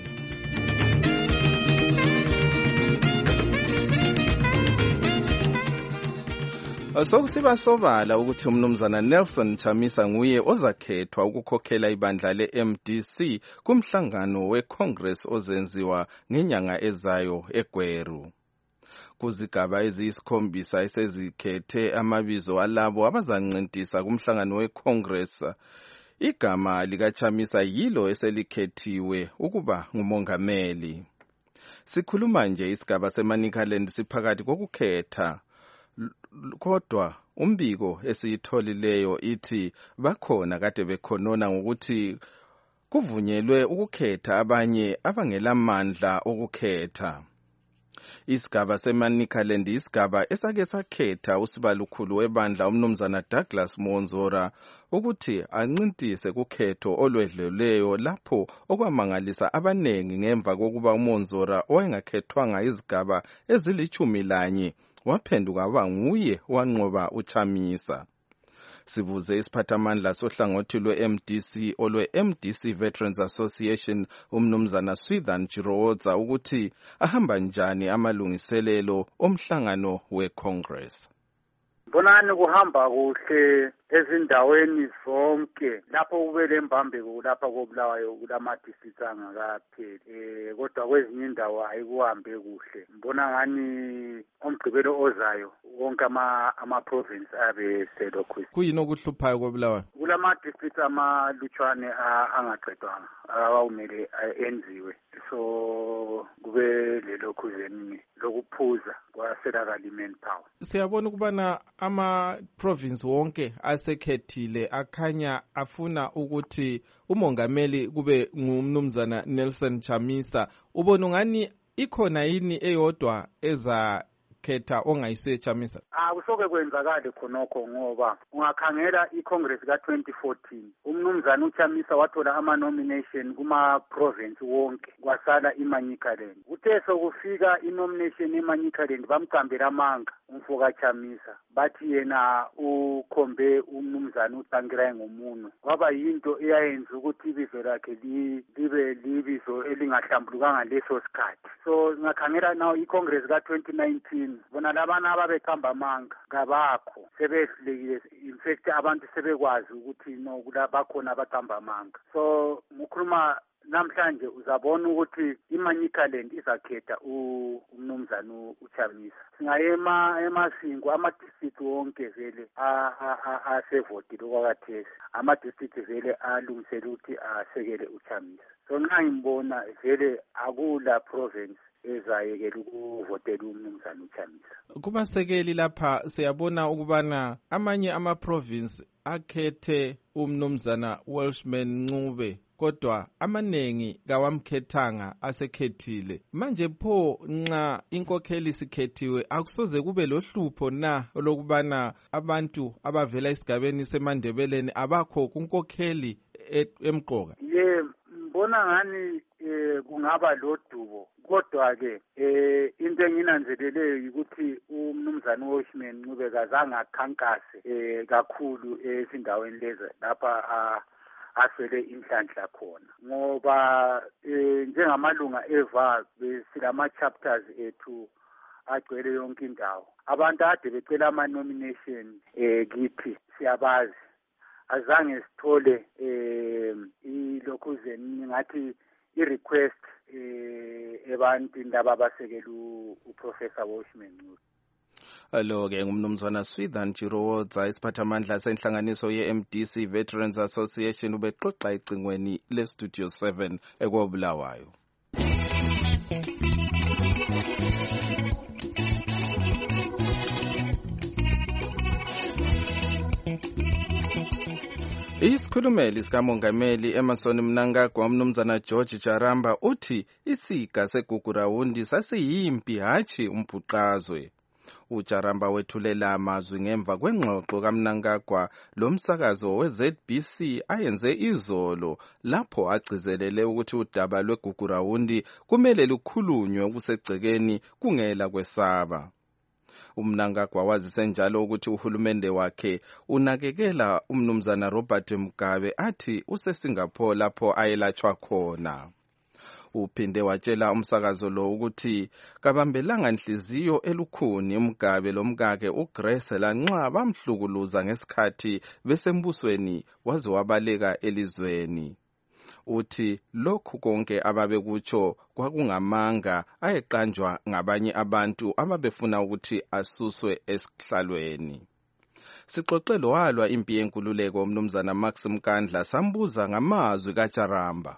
Speaker 16: Sokusibasobala ukuthi umnumzana Nelson Chamisa nguye ozakhethwa ukukhokhela ibandla le-M D C kumhlangano weCongress ozenziwa ngenyanga ezayo eGweru. Kuzigaba eziyisikhombisa esezikhethe amabizo alabo abazancintisa kumhlangano weCongress. Igama likaChamisa yilo eselikhethiwe ukuba ngumongameli. Sikhuluma nje isigaba seManicaland siphakathi kokukhetha. Kodwa umbiko esiyitholileyo ithi bakhona kade bekhonona ngokuthi kuvunyelwe ukukhetha abanye abangelamandla okukhetha. Isigaba seManicaland isigaba esake sakhetha usibalukhulu webandla umnumzana Douglas Monzora ukuthi ancintise kukhetho olwedleleyo lapho okwamangalisa abanengi ngemva kokuba uMonzora owayengakhethwanga izigaba ezilichumi lanye waphenduka waba nguye wanqoba uChamisa. Sibuze isiphathamandla sohlangothi lwe-M D C olwe-M D C Veterans Association umnumzana Swithan Chiroza ukuthi ahamba njani amalungiselelo omhlangano weCongress.
Speaker 7: Bonani kuhamba kuhle ezindaweni zonke lapho kubele mbambeko lapha kobulawayo kulama districts angakapheli eh kodwa kwezinye indawo ayikuhambe kuhle. Mbona ngani omgqibelo ozayo wonke ama ama province abe selokhu.
Speaker 16: Kuyini okuhluphayo kobulawayo?
Speaker 7: Kulama districts amalutshwane angaqedwanga awumele enziwe. So kube lelokhu zeni lokuphuza kwaselakala manpower.
Speaker 16: Siyabona ukubana ama province wonke asekhethile akhanya afuna ukuthi umongameli kube ngumnumzana Nelson Chamisa. Ubona ngani ikhona yini eyodwa eza khetha ongayise Chamisa?
Speaker 18: Akusoke kwenzakale khonokho ngoba ungakhangela iCongress ka twenty fourteen umnumzana uChamisa wathola ama nomination kuma province wonke kwasala iManyikaland. Uthe sokufika inomination eManyikaland bamqambela amanga umfoka Chamisa bathi yena ukhombe umnumzana uTankirayi ngomunwe. Kwaba yinto eyayenza ukuthi ibizo lakhe libe libizo elingahlambulukanga leso sikhathi. So ngakhangela now iCongress ka twenty nineteen bona labana ababeqamba amanga ngabakho sebehlekile. In fact abantu sebekwazi ukuthi no kula bakhona abaqamba amanga. So mukhuluma namhlanje uzabona ukuthi iManyikaland izakhetha umnumzana uChamisa. Singayema emasingo ama district wonke vele asevotile kwakathesi. Ama district vele alungisela ukuthi asekele uChamisa. So nxa ngibona vele akula province ezayekela ukuvotela umnumzana uChamisa.
Speaker 16: Kubasekeli lapha siyabona ukubana amanye ama province akhethe umnumzana Welshman Ncube kodwa amanengi kawamkhethanga asekhethile. Manje pho nxa inkokheli sikhethiwe akusoze kube lohlupho na lokubana abantu abavela esigabeni seMandebeleni abakho kunkokheli emqoka?
Speaker 18: Ye mbona ngani kungaba lodubo kodwa ke eh into enginanzeleleyo ukuthi umnumzana Welshman Ncube kazange akhankase eh kakhulu ezindaweni lezi lapha asele inhlanhla khona ngoba njengamalunga eva besilama chapters ethu agcwele yonke indawo. Abantu ade becela ama nomination eh kithi siyabazi azange sithole eh ilokhuze ngathi i-request eh ebantwini laba basekela uProfessor Welshman Ncube.
Speaker 16: Alo ke ngumnumzana Swithan Jiroza isiphathamandla senhlanganiso ye-M D C Veterans Association ubexoxa icingweni le Studio seven ekobulawayo. Isikhulumeli sikamongameli Emmerson Mnangagwa umnumzana George Jaramba uthi isiga segugurawundi sasiyimpi hathi umbhuqazwe. uJaramba wethulela amazwi ngemva kwengxoxo kaMnangagwa lomsakazo we-Z B C ayenze izolo lapho agcizelele ukuthi udaba lwegugurawundi kumele lukhulunywe kusegcekeni kungela kwesaba. uMnangagwa wazise njalo ukuthi uhulumende wakhe unakekela umnumzana Robert Mugabe athi useSingapore lapho ayelatshwa khona. Uphinde watshela umsakazo lo ukuthi kabambelanga nhliziyo elukhuni uMgabe lomkakhe uGrace lanxa bamhlukuluza ngesikhathi besembusweni waze wabaleka elizweni. Uthi lokhu konke ababekutsho kwakungamanga ayeqanjwa ngabanye abantu ababefuna ukuthi asuswe esihlalweni. Sixoxelo walwa impi yenkululeko umnumzana Max Mkandla sambuza ngamazwi kaJaramba.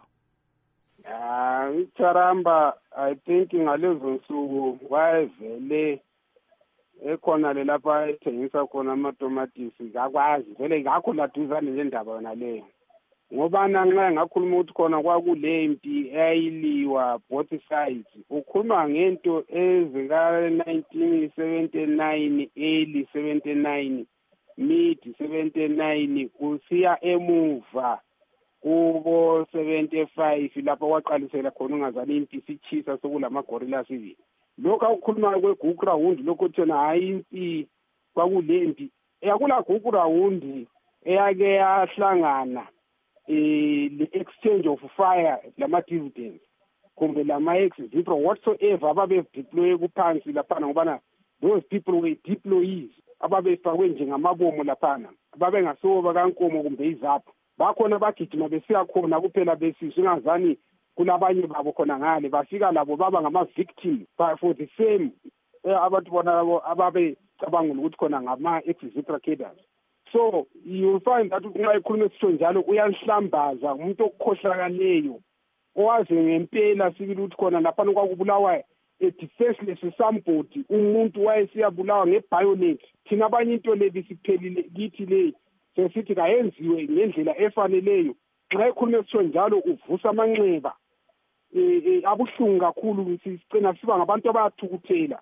Speaker 17: Ah, uJaramba I think ngalezo nsuku wayevele ekhona le lapha ethengisa khona amatomatisi ngakwazi vele ngakho laduzane nendaba yona leyo. Ngoba nxa ngakhuluma ukuthi khona kwakule impi eyayiliwa both sides ukhuluma ngento ezika nineteen seventy-nine early seventy-nine mid seventy-nine kusiya emuva kubo seventy-five lapho kwaqalisela khona ungazali impi sichisa sokulama gorilla civil. Lokho akukhuluma kwegugurawundi lokho thina hayi impi kwakule mpi eyakula gugurawundi eyake yahlangana eh the exchange of fire lama dividends kumbe lama exit whatsoever ababe deploy kuphansi lapha ngobana those people were deployees ababefakwe njengamabomo lapha ababe ngasoba kankomo kumbe izapho bakhona bagijima besiya khona kuphela besizwe ngazani kulabanye babo khona ngale bafika labo baba ngama victim for the same abantu bona labo ababe cabanga ukuthi khona ngama exit cadres. So you find that nxa ikhulume sisho njalo uyanhlambaza umuntu okukhohlakaleyo owazi ngempela sibili ukuthi khona lapha kwakubulawa a defenseless somebody umuntu wayesiyabulawa ngebayonet thina abanye into le bisiphelile kithi le sesithi kayenziwe ngendlela efaneleyo. Nxa ikhulume sisho njalo uvusa amanxeba eh abuhlungu kakhulu sicina siba ngabantu abayathukuthela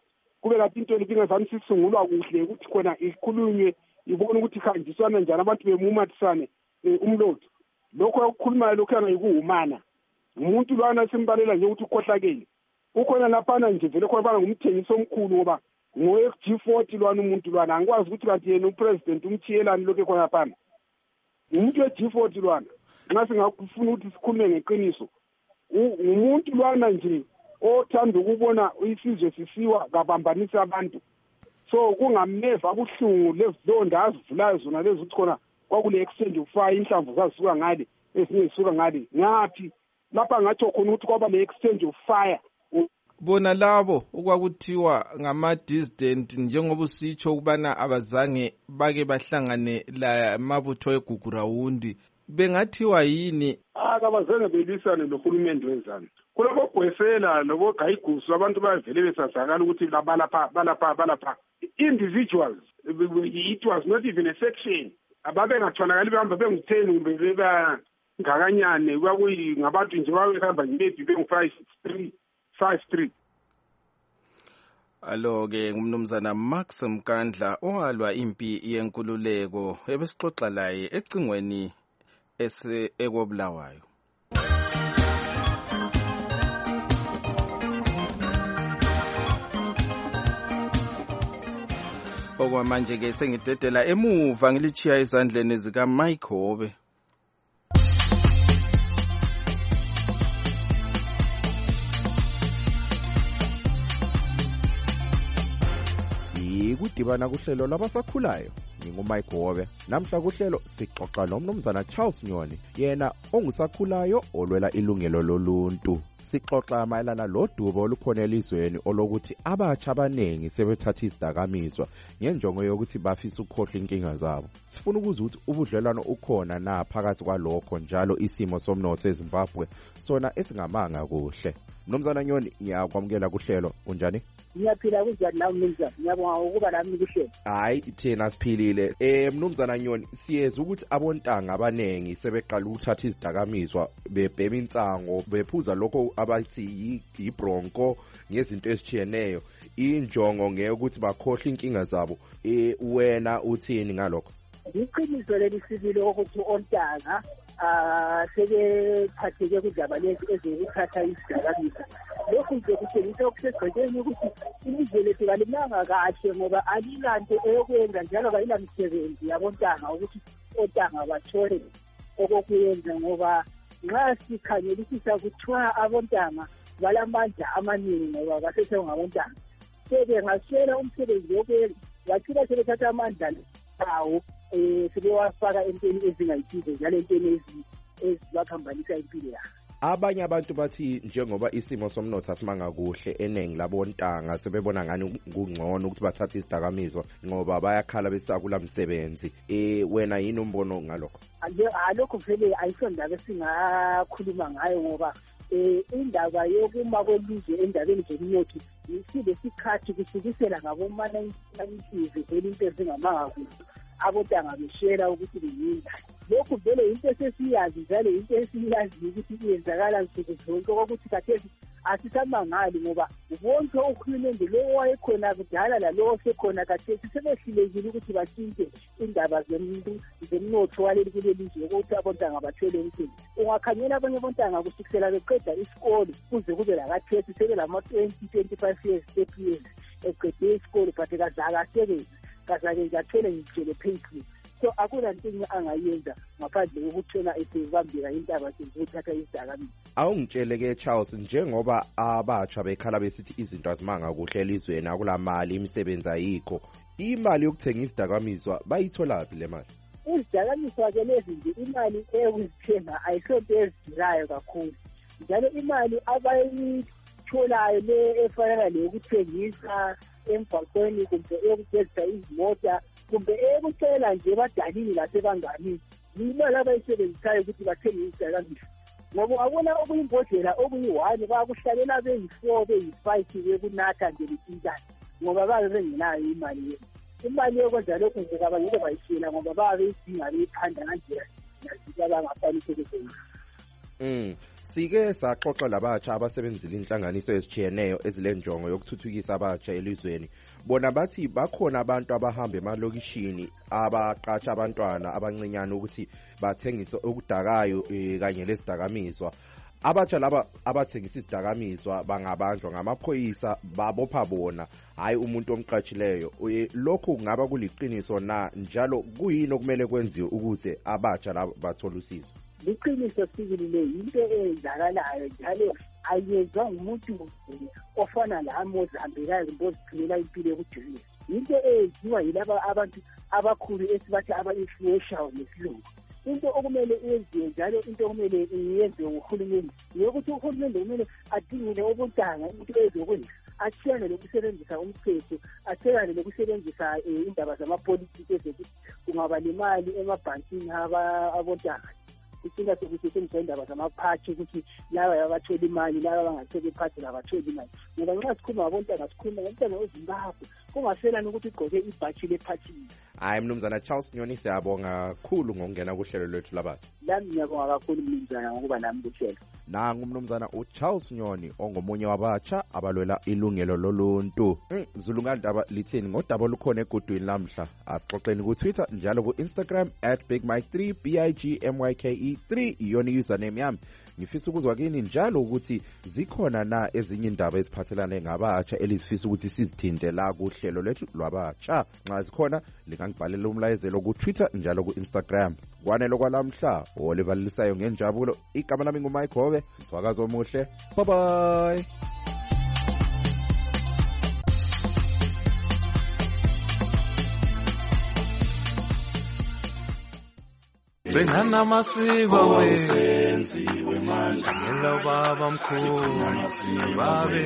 Speaker 17: kube kathi into lenkinga zami sisungulwa kuhle ukuthi khona ikhulunywe ibone ukuthi ikhanjiswana njani abantu bemumathisane umlotho. Lokho okukhulumayo lokho angayikuhumana. Umuntu lwana simbalela nje ukuthi ukhohlakele. Ukhona laphana nje vele khona bana ngumthengisi omkhulu ngoba ngo-F G forty lwana umuntu lwana angikwazi ukuthi kanti yena upresident umthiyelani lokho khona laphana. Umuntu we-G forty lwana nxa singafuna ukuthi sikhulume ngeqiniso. Umuntu lwana nje othanda ukubona isizwe sisiwa kabambanisa abantu. So kungamneva kuhlungu lezilonda azivulayo zona lezi ukuthi khona kwakule exchange ufaya inhlamvu zazisuka ngale ezinye zisuka ngale. Ngathi lapha ngathi khona ukuthi kwaba le exchange of fire.
Speaker 16: Bona labo okwakuthiwa ngama-dissident njengoba usitsho ukubana abazange bake bahlangane la mabutho eGugurawundi, bengathiwa yini?
Speaker 17: Akabazange belisane nohulumende wezana. Kulabo gwesela lobo gayigusu abantu bavele besazakala ukuthi balapha balapha balapha individuals. It was not even a section. Ababe ngathonakali behamba bengu-ten kumbe beba ngakanyane kwakuyi ngabantu nje babehamba nje bengu-five three five three.
Speaker 16: Alo-ke ngumnumzana Max Mkandla owalwa impi yenkululeko ebesixoxa laye ecingweni ekobulawayo. Okwamanje-ke sengidedela emuva ngilichiya ezandleni zikaMike Hobe.
Speaker 11: Kudibana kuhlelo labasakhulayo ngingumike Hobe. Namhla kuhlelo sixoxa nomnumzana Charles Nyoni, yena ongusakhulayo olwela ilungelo loluntu. Sixoxa mayelana lodubo olukhona elizweni olokuthi abatsha abanengi sebethatha izidakamizwa ngenjongo yokuthi bafisa ukukhohlwa inkinga zabo. Sifuna ukuzwa ukuthi ubudlelwano ukhona na phakathi kwalokho njalo isimo somnotho eZimbabwe sona esingamanga kuhle. Mnumzana Nyoni, ngiyakwamukela kuhlelo. Unjani?
Speaker 19: Ngiyaphila kunjani nawe mnumzana? Ngiyabonga ukuba nami kuhlelo.
Speaker 11: Hayi thina siphilile. Eh mnumzana Nyoni, siyeza ukuthi abontanga abanengi sebeqala ukuthatha izidakamizwa, bebhema insango, bephuza lokho abathi yibronco ngezinto ezichiyeneyo. Injongo ngeke ukuthi bakhohle inkinga zabo. Eh wena uthini ngalokho?
Speaker 19: Iqiniso leli sibili ukuthi ontanga ah sebephatheke kudaba lezi ezokuthatha izidakamizwa. Lokhu nje kutshengisa okusegqekeni ukuthi ilizwe lethu kalimanga kahle ngoba alilanto eyokwenza njalo kayilamsebenzi yabontanga ukuthi ontanga bathole okokuyenza, ngoba nxa sikhangelisisa kuthiwa abontanga balamandla amaningi ngoba basethe ngabontanga. Sebengaswela umsebenzi wokwenza bathina sebethatha amandla awo eh sebewafaka entweni ezingayithize njalo entweni ezibakhambanisa impilo yabo.
Speaker 11: Abanye abantu bathi njengoba isimo somnotho asimanga kuhle, eningi labontanga sebebona ngani kungcono ukuthi bathathe izidakamizwa ngoba bayakhala besakula msebenzi. Eh wena yini umbono ngalokho?
Speaker 19: Alokho vele ayisondaba singakhuluma ngayo ngoba eh indaba yokuma kolizwe endabeni zomnotho isile sikhathi kusukisela ngaboma nineties vele into ezingamanga kuhle. Abontanga beshela ukuthi beyini. Lokhu vele into esesiyazi njalo into esiyazi ukuthi iyenzakala nsuku zonke ukuthi kathesi asithamangali ngoba wonke uhulumende lo wayekhona kudala lalowo sekhona kathesi sebehlulekile ukuthi bathinte indaba zemnotho waleli kulelizwe ukuthi abontanga bathole umsebenzi. Ungakhangela abanye abontanga kusukisela beqeda isikolo kuze kube lakathesi sebelama twenty twenty-five years thirty years eqede isikolo but kazakasebenzi kazake njathele ngitshele payslip. So akula ntinga angayenza ngaphandle kokuthola esebambeka intaba zokuthatha izidakamizwa.
Speaker 11: Awungitshele ke Charles, njengoba abatsha bekhala besithi izinto azimanga kuhle elizweni, akulamali, imisebenzi ayikho, imali yokuthenga izidakamizwa bayithola phi le mali?
Speaker 19: Izidakamizwa ke lezi nje imali eyokuzithenga ayisonto ezidirayo kakhulu, njalo imali abayitholayo le efana leyokuthengisa emgwaqweni kumbe eyokugezisa izimota kumbe eyekucela nje badalini lasebangani, imali abayisebenzisayo ukuthi bathenge izidakamizwa. Ngoba abona okuyimbodlela okuyi-one bakuhlalela beyi-four beyi-five bekunatha nje betintana ngoba babe bengenayo imali yethu. Imali yokwenza lokhu nje kabangeke bayishela ngoba babe beyidinga beyikhanda kanjena nazika bangafani sekeseni.
Speaker 11: Mm Sike saxoxa labatsha abasebenzile inhlanganiso ezitshiyeneyo ezilenjongo yokuthuthukisa abatsha elizweni. Bona bathi bakhona abantu abahamba emalokishini abaqasha abantwana abancinyane ukuthi bathengise okudakayo kanye lezidakamizwa. Abatsha laba abathengisa izidakamizwa bangabanjwa ngamaphoyisa babopha bona, hayi umuntu omqatshileyo. Lokhu kungaba kuliqiniso na, njalo kuyini okumele kwenziwe ukuze abatsha laba bathole usizo?
Speaker 19: Liqiniso sibili le into eyenzakalayo njalo ayenzwa ngumuntu ofana lami ozihambelayo ngoziphilela impilo yokujulisa. Into eyenziwa yilaba abantu abakhulu esibathi aba-influential ngesilungu. Into okumele iyenziwe njalo into okumele iyenziwe nguhulumende yokuthi uhulumende kumele adingile obuntanga into ezokwenza, athiyane lokusebenzisa umthetho, athiyane lokusebenzisa indaba zamapolitiki ezokuthi kungaba nemali emabhankini abontanga. Isinga sokusetshenziswa indaba zamaphathi ukuthi laba abathola imali laba bangatholi iphathi labathola imali. Ngoba nxa sikhuluma ngabontanga sikhuluma ngomntwana weZimbabwe, kungaselani ukuthi ugqoke ibhatshi lephathini.
Speaker 11: Hayi mnumzana Charles Nyoni, siyabonga kakhulu ngokungena kuhlelo lwethu labatsha.
Speaker 19: Lami ngiyabonga kakhulu mnumzana ngokuba nami kuhlelo.
Speaker 11: Nangu mnumzana uCharles Nyoni ongomunye wabatsha abalwela ilungelo loluntu. Mm, Zulu ngandaba lithini ngodaba olukhona egudwini lamhla. Asixoxeni ku Twitter njalo ku Instagram at big mike three b i g m y k e three iyona username yami. Ngifisa ukuzwa kini njalo ukuthi zikhona na ezinye indaba eziphathelane ngabatsha elizifisa ukuthi sizithinte la kuhlelo lethu lwabatsha. Nxa zikhona lingangibhalela umlayezelo ku Twitter njalo ku Instagram. Kwanelo kwalamhla olivalisayo ngenjabulo. Igama lami nguMike Hobe. Mswakazo omuhle. Bye bye.
Speaker 5: Senana masiko wesenziwe manje ngelo baba mkhulu babe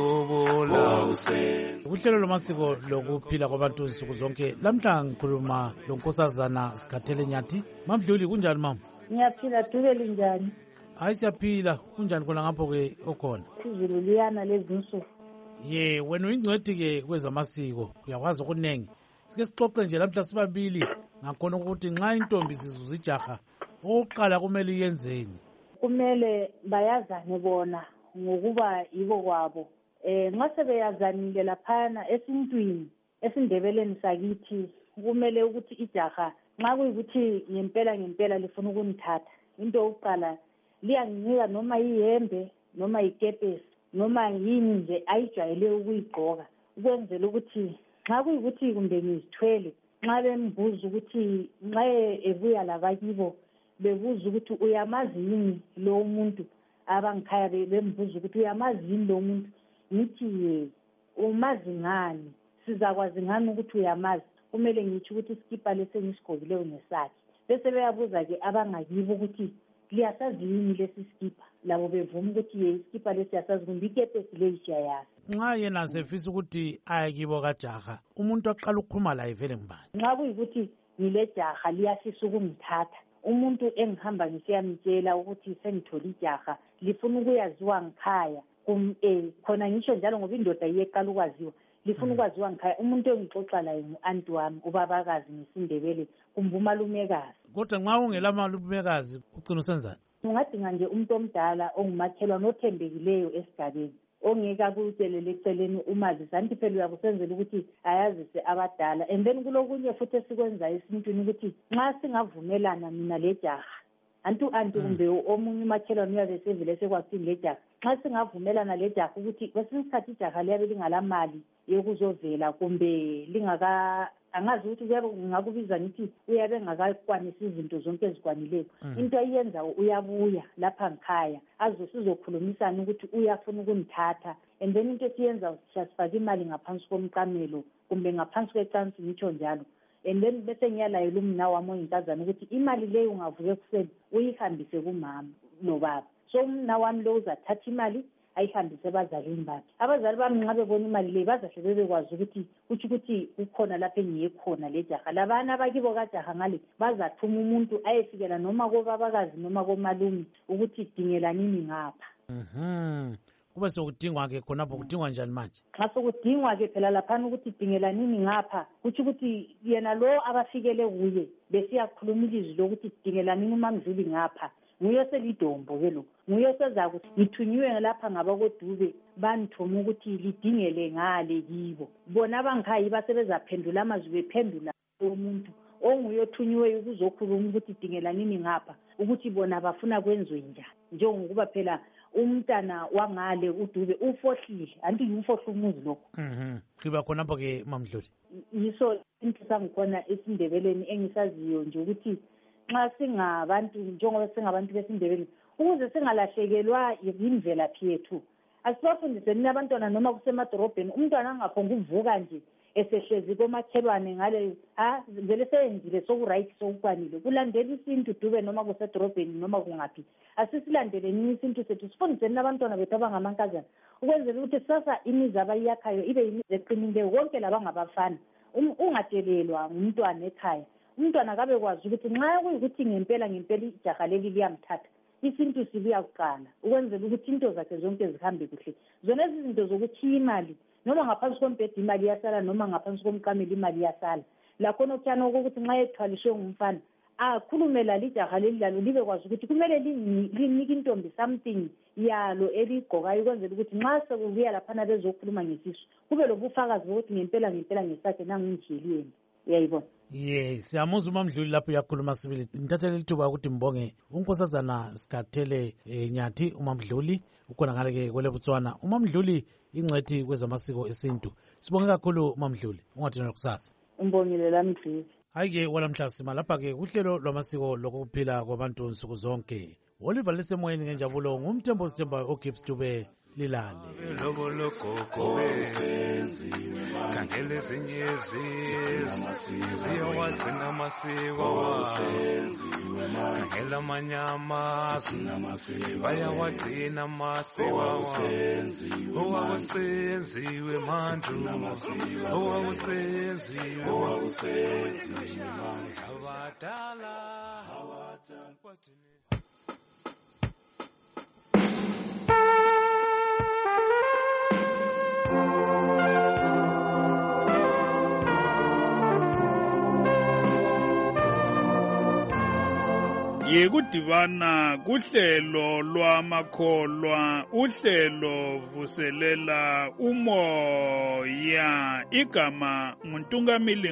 Speaker 5: lobola.
Speaker 15: Uhlelo lomasiko lokuphila kwabantu insuku zonke. Lamhla ngikhuluma lonkosazana Sikhathele Nyathi. Mamdluli kunjani mama?
Speaker 20: Ngiyaphila Dubeli njani?
Speaker 15: Hayi siyaphila. Kunjani khona ngapho ke okhona?
Speaker 20: Izulu liyana lezi nsuku.
Speaker 15: Ye wena uyingcwethi ke kwezamasiko uyakwazi okunengi. Sike sixoxe nje lamhla sibabili ngakhona ukuthi nxa intombi sizuza ijaha oqala kumele yenzeni.
Speaker 20: Kumele bayazane bona ngokuba yibo kwabo. Eh nxa sebeyazanile laphana esintwini esindebeleni sakithi kumele ukuthi ijaha nxa kuyikuthi ngempela ngempela lifuna ukunithatha into yokuqala liyanginika noma iyembe noma ikepesi noma yini nje ayijwayele ukuyigqoka ukwenzela ukuthi nxa kuyikuthi kumbe ngizithwele nxa bembuza ukuthi nxa ebuya labakibo bebuza ukuthi uyamazi yini lo muntu abangikhaya bembuza ukuthi uyamazi yini lo muntu ngithi ye umazi ngani sizakwazi ngani ukuthi uyamazi kumele ngithi ukuthi iskipa lesengisigqokileyo ngesakhe bese beyabuza ke abangakibo ukuthi liyasazi yini lesi skipa labo bevuma ukuthi ye iskipa lesi yasazi kumbe ikepesi leyi siyayazi.
Speaker 15: Nxa yena sefisa ukuthi ayakibo kajaha umuntu aqala ukukhuluma laye vele ngibani?
Speaker 20: Nxa kuyikuthi ngile jaha liyafisa ukungithatha umuntu engihamba ngisiyamtshela ukuthi sengithole ijaha lifuna ukuyaziwa ngikhaya kum eh khona ngisho njalo ngoba indoda iyeqala ukwaziwa lifuna ukwaziwa ngikhaya umuntu engixoxa laye ngu-anti wami ubabakazi ngesindebele kumbe umalumekazi.
Speaker 15: Kodwa nxa ungela malumekazi ucina usenzani?
Speaker 20: Ungadinga nje umuntu omdala ongumakhelwane othembekileyo esigabeni ongeka kutshelele eceleni umazisi anti phela uyakusenzela ukuthi ayazise abadala and then kulokunye futhi esikwenzayo esintwini ukuthi nxa singavumelana mina le jaha anti anti kumbe omunye umakhelwane uyabe sevele sekwathini le jaha nxa singavumelana le jaha ukuthi kwesinye isikhathi ijaha liyabe lingalamali yokuzovela kumbe lingaka angazi ukuthi kuyabe ngakubiza ngithi uyabe ngakakwanisa izinto zonke ezikwanileyo into ayenza uyabuya lapha ngikhaya azo sizokhulumisana ukuthi uyafuna ukunithatha and then into esiyenza siyasifaka imali ngaphansi komqamelo kumbe ngaphansi kwecansi ngitsho njalo and then bese ngiyalayela umna wami oyinkazana ukuthi imali leyo ungavuke ekuseni uyihambise kumama nobaba so umna wami lo uzathatha imali ayihambise abazalini bakhe abazali bami nxa bebona imali leyo bazahle bebekwazi ukuthi kuthi ukuthi kukhona lapho engiye khona le jaha labana bakibo kajaha ngale bazathuma umuntu ayefikela noma kobabakazi noma komalume ukuthi dingelanini ngapha.
Speaker 15: Mhm. Kube sokudingwa ke khonapho kudingwa njani manje?
Speaker 20: Xa sokudingwa ke phela laphana ukuthi dingelanini ngapha kuthi ukuthi yena lo abafikele kuye besiyakhuluma ilizwi lokuthi dingelanini uMamdluli ngapha nguye oselidombo ke lo, nguye oseza ukuthi ngithunyiwe lapha ngabakodube banithoma ukuthi lidingele ngale kibo. Bona abangikhayi basebezaphendula amazwi bephendula umuntu onguye othunyiweyo ukuzokhuluma ukuthi idingela nini ngapha, ukuthi bona bafuna kwenziwe njani. Njengokuba phela umntana wangale uDube ufohlile, anti ufohla umuzi lokho.
Speaker 15: Mhm. Kiba khona lapho ke Mamdluli.
Speaker 20: Yiso into sangikhona esindebeleni engisaziyo nje ukuthi nxa singabantu njengoba singabantu besindebeleni ukuze singalahlekelwa yimvelaphi yethu. Asibafundiseni abantwana noma kusemadorobheni umntwana angaphonga uvuka nje esehlezi komakhelwane ngale ha vele seyenzile sokuright sokukwanile kulandela isintu Dube noma kusedorobheni noma kungaphi. Asisilandeleni isintu sethu sifundiseni abantwana bethu abangamankazana ukwenzela ukuthi sasa imizi abayakhayo ibe imizi eqinileyo konke labangabafana. Ungadelelwa ngumntwana ekhaya. Umntwana kabe kwazi ukuthi nxa kuyikuthi ngempela ngempela ijaha leli liyamthatha isintu sibuya kuqala ukwenzela ukuthi into zakhe zonke zihambe kuhle. Zona izinto zokuthi imali noma ngaphansi kombhedi imali yasala noma ngaphansi komqameli imali yasala lakhona okuthana ukuthi nxa ethwaliswe ngumfana akhulumela lijaha leli lalo libe kwazi ukuthi kumele linike intombi something yalo eligqokayo ukwenzela ukuthi nxa sekubuya laphana bezokhuluma ngesisu kube lobufakazi bokuthi ngempela ngempela ngesakhe nangingijheliyeni. Uyayibona?
Speaker 15: Yes, siyamuzwa uMamdluli lapho uyakhuluma sibili. Ngithathele ithuba ukuthi mbonge unkosazana Sikathele eh, Nyathi uMamdluli ukhona ngale ke kwele Botswana. uMamdluli ingcwethi kwezamasiko esintu. Sibonge kakhulu uMamdluli. Ungathina kusasa.
Speaker 20: Umbongile lamdluli.
Speaker 15: Hayike walamhla sima lapha ke uhlelo lwamasiko lokuphila kwabantu nsuku zonke. Oliver lesemoyeni ngenjabulo ngumthembo sithemba oGibbs Dube lilale.
Speaker 21: Lobo logogo besenziwe kangele zinyezi ziyawagcina amasiko senziwe kangela amanyama bayawagcina amasiko senziwe owasenziwe manje owasenziwe owasenziwe abadala abadala.
Speaker 22: yekudibana kuhlelo lwamakholwa uhlelo vuselela umoya igama nguNtungamili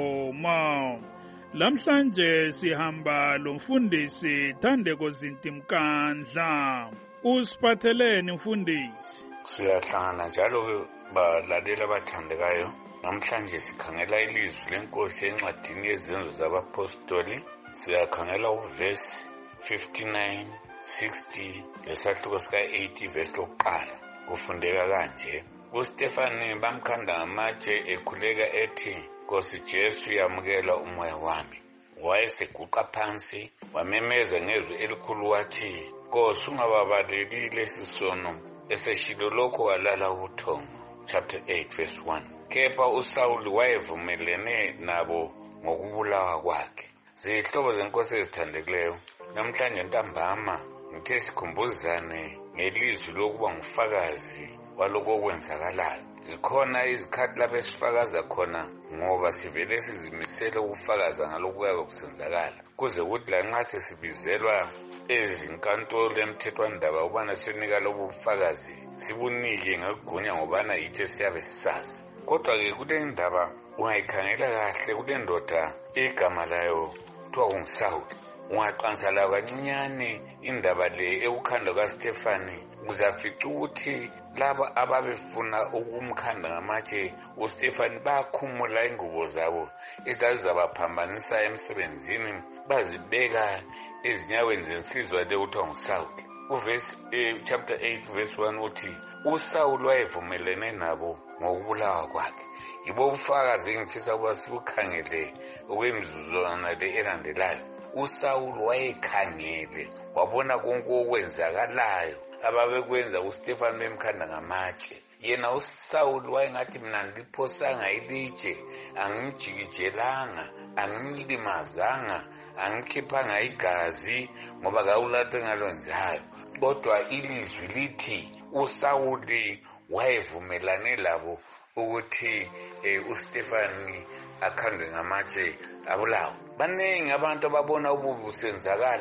Speaker 22: Nkomo. Lamhlanje sihamba lomfundisi Thandeko Zintimkandla. Usiphatheleni mfundisi?
Speaker 23: Siyahlangana njalo balalela abathandekayo. Namhlanje sikhangela ilizwi lenkosi encwadini yezenzo zabapostoli. Siyakhangela uvesi fifty-nine, sixty lesahluko sika eighty verse lokuqala. Kufundeka kanje: uStefani bamkhanda ngamatshe ekhuleka ethi, Nkosi Jesu yamukela umoya wami. Wayeseguqa phansi wamemeza ngezwi elikhulu wathi, Nkosi ungababaleli lesi sono. Eseshilo lokho walala ubuthongo. Chapter eight verse one. Kepha uSawuli wayevumelene nabo ngokubulawa kwakhe. Zihlobo zenkosi ezithandekileyo, namhlanje ntambama ngithe sikhumbuzane ngelizwi lokuba ngufakazi waloko okwenzakalayo. Zikhona izikhathi lapho esifakaza khona ngoba sivele sizimisele ukufakaza ngalokuya kusenzakala, kuze kuthi lanxa sesibizelwa ezinkantolo emthethwandaba ubana sinika lobu bufakazi sibunike ngekugunya ngobana yithe siyabe sisazi. Kodwa-ke kule ndaba ungayikhangela kahle, kule ndoda igama layo kuthiwa nguSawuli. Ungaqansa layo kancinyane indaba le ekukhanda kaStefani, uzafica ukuthi laba ababefuna ukumkhanda ngamatshe uStefani bakhumula ingubo zabo ezazizabaphambanisa emsebenzini, bazibeka ezinyaweni zensizwa le kuthiwa nguSawuli. Uverse eh, chapter eight verse one uthi uSawuli wayevumelene nabo ngokubulawa kwakhe. Yibo bufakazi engifisa ukuba sibukhangele okwemizuzwana le elandelayo. uSawuli wayekhangele wabona konke okwenzakalayo ababekwenza uStefani bemkhanda ngamatshe. Yena uSawuli wayengathi mina ngiphosanga ilitshe, angimjikijelanga, angimlimazanga, angikhiphanga igazi ngoba kawulathe ngalwenzayo. Kodwa ilizwi lithi uSawuli wayevumelane labo ukuthi eh, uStefani akhandwe ngamatshe abulawa. Baningi abantu ababona ububi busenzakala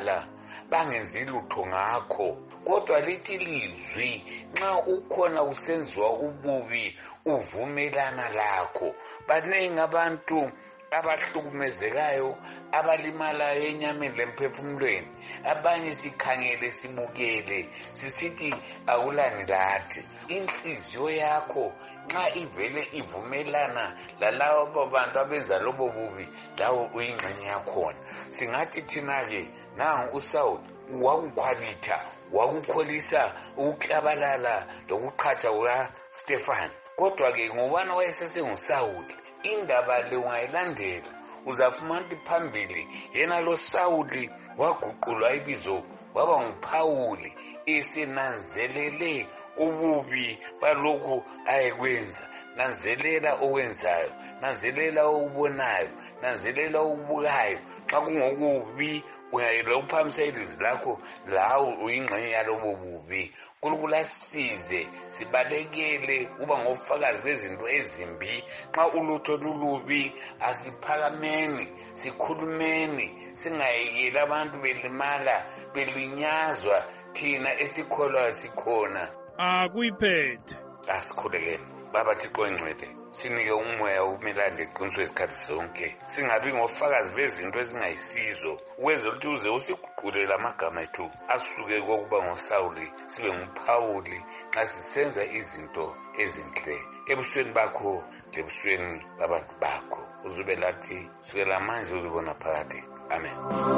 Speaker 23: bangenzi lutho ngakho. Kodwa lithi lizwi nxa ukhona usenziwa ububi uvumelana lakho. Baningi abantu abahlukumezekayo, abalimalayo enyameni lemphefumulweni, abanye sikhangele sibukele sisithi akulani lathi. Inhliziyo yakho nxa ivele ivumelana lalawo bantu abenza lobo bubi, lawo uyingxenye yakhona. Singathi thina-ke nangu uSawuli wakukhwabitha, wakukholisa ukuklabalala lokuqhatsha kukaStefane. Kodwa-ke ngobani wayesesenguSawuli, indaba le ungayilandela uzafumana ukuthi phambili yena lo Sawuli waguqulwa ibizo waba nguPhawuli, esenanzelele ububi balokhu ayekwenza. Nanzelela okwenzayo, nanzelela okubonayo, nanzelela okubukayo. Xa kungokubi uyayela uphamisa ilizwi lakho, lawo uyingxenye yalobo bubi. uNkulunkulu asize sibalekele uba ngofakazi bezinto ezimbi. Xa ulutho lulubi asiphakameni, sikhulumeni, singayekeli abantu belimala belinyazwa, thina esikholwayo sikhona.
Speaker 22: Akuyiphethe
Speaker 23: asikhulekele. Baba Thixo engcwele, sinike umoya umelane leqiniso isikhathi sonke, singabi ngofakazi bezinto ezingayisizo, uwenze ukuthi uze usiguqulele amagama ethu asuke kokuba ngoSawuli sibe nguPhawuli nxa sisenza izinto ezinhle ebusweni bakho lebusweni babantu bakho. Uzube lathi sukela manje uzibona phakathi. Amen.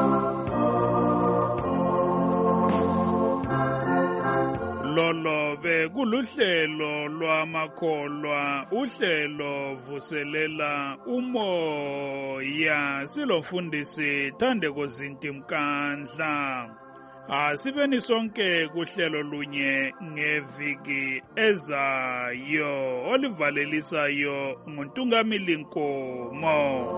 Speaker 22: Lolo bekuluhlelo lwamakholwa, uhlelo vuselela umoya, silomfundisi Thandeko Zinti Mkandla. Asibeni sonke kuhlelo lunye ngeviki ezayo, olivalelisayo nguNtungamili Nkomo.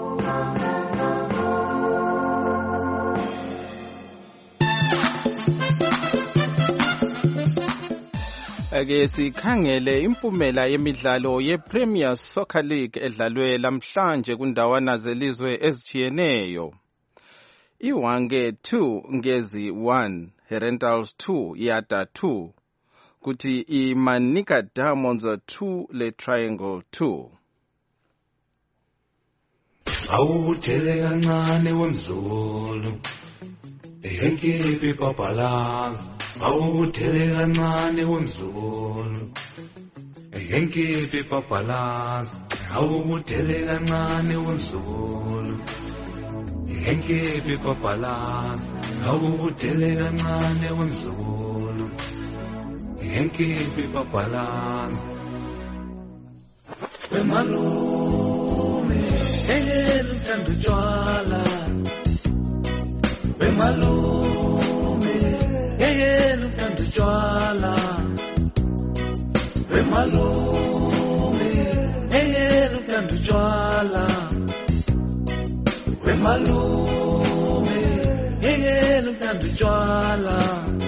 Speaker 16: Ake sikhangele impumela yemidlalo yePremier Soccer League edlalwe lamhlanje kundawana zelizwe ezitshiyeneyo. iWange two Ngezi one, Herentals two, Yata two, kuthi iManika Diamonds two le Triangle two.
Speaker 21: Awuthele kancane wemzulu ehenkipi papalaza. Awuthele kancane wemzulu ehenkipi papalaza. Awuthele kancane wemzulu ehenkipi papalaza. Awuthele kancane wemzulu ehenkipi papalaza. Wemalume ehelu thanda utshwala, wemalume ehelu thanda utshwala, wemalume ehelu thanda utshwala, wemalume ehelu thanda utshwala.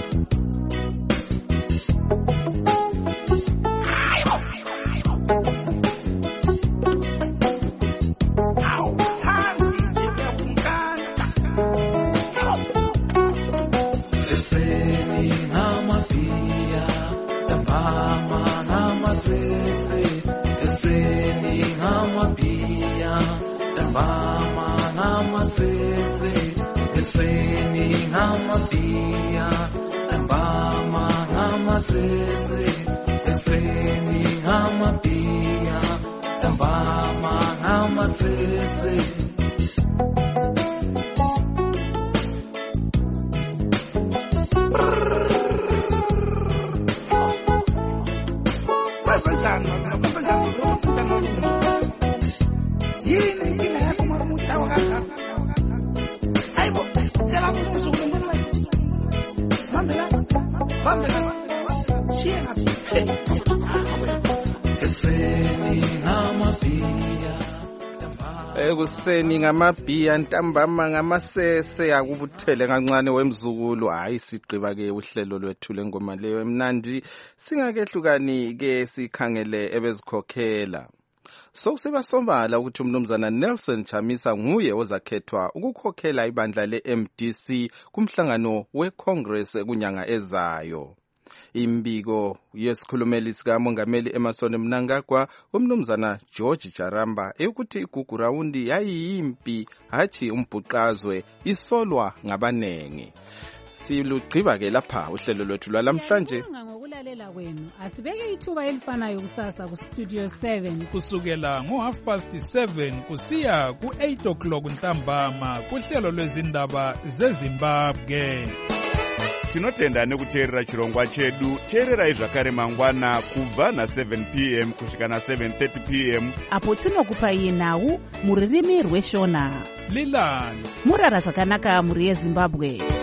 Speaker 16: Ekuseni ngamabhiya, ntambama ngamasese, akubuthele kancane wemzukulu. Hayi sigqiba ke uhlelo lwethu lengoma leyo emnandi. Singakehlukani ke sikhangele ebezikhokhela. sokusebasobala ukuthi umnumzana Nelson Chamisa nguye ozakhethwa ukukhokhela ibandla le-M D C kumhlangano we-Congress kunyanga ezayo. Imbiko yesikhulumeli sikamongameli Emmerson Mnangagwa umnumzana George Jaramba ukuthi igugu rawundi yayiyimpi hathi umbhuqazwe isolwa ngabanengi. Silugqiba ke lapha uhlelo lwethu lwalamhlanje.
Speaker 2: Ngokulalela kwenu asibeke ithuba elifanayo kusasa ku Studio seven
Speaker 22: kusukela ngo half past seven kusiya ku eight o'clock ntambama kuhlelo lwezindaba zeZimbabwe.
Speaker 1: Tinotenda nekuteerera chirongwa chedu. Teererai zvakare mangwana kubva na seven p m kusvika na seven thirty p m
Speaker 2: apo tinokupai nhau muririmi rweshona
Speaker 22: Lilani
Speaker 2: murara zvakanaka muri yeZimbabwe.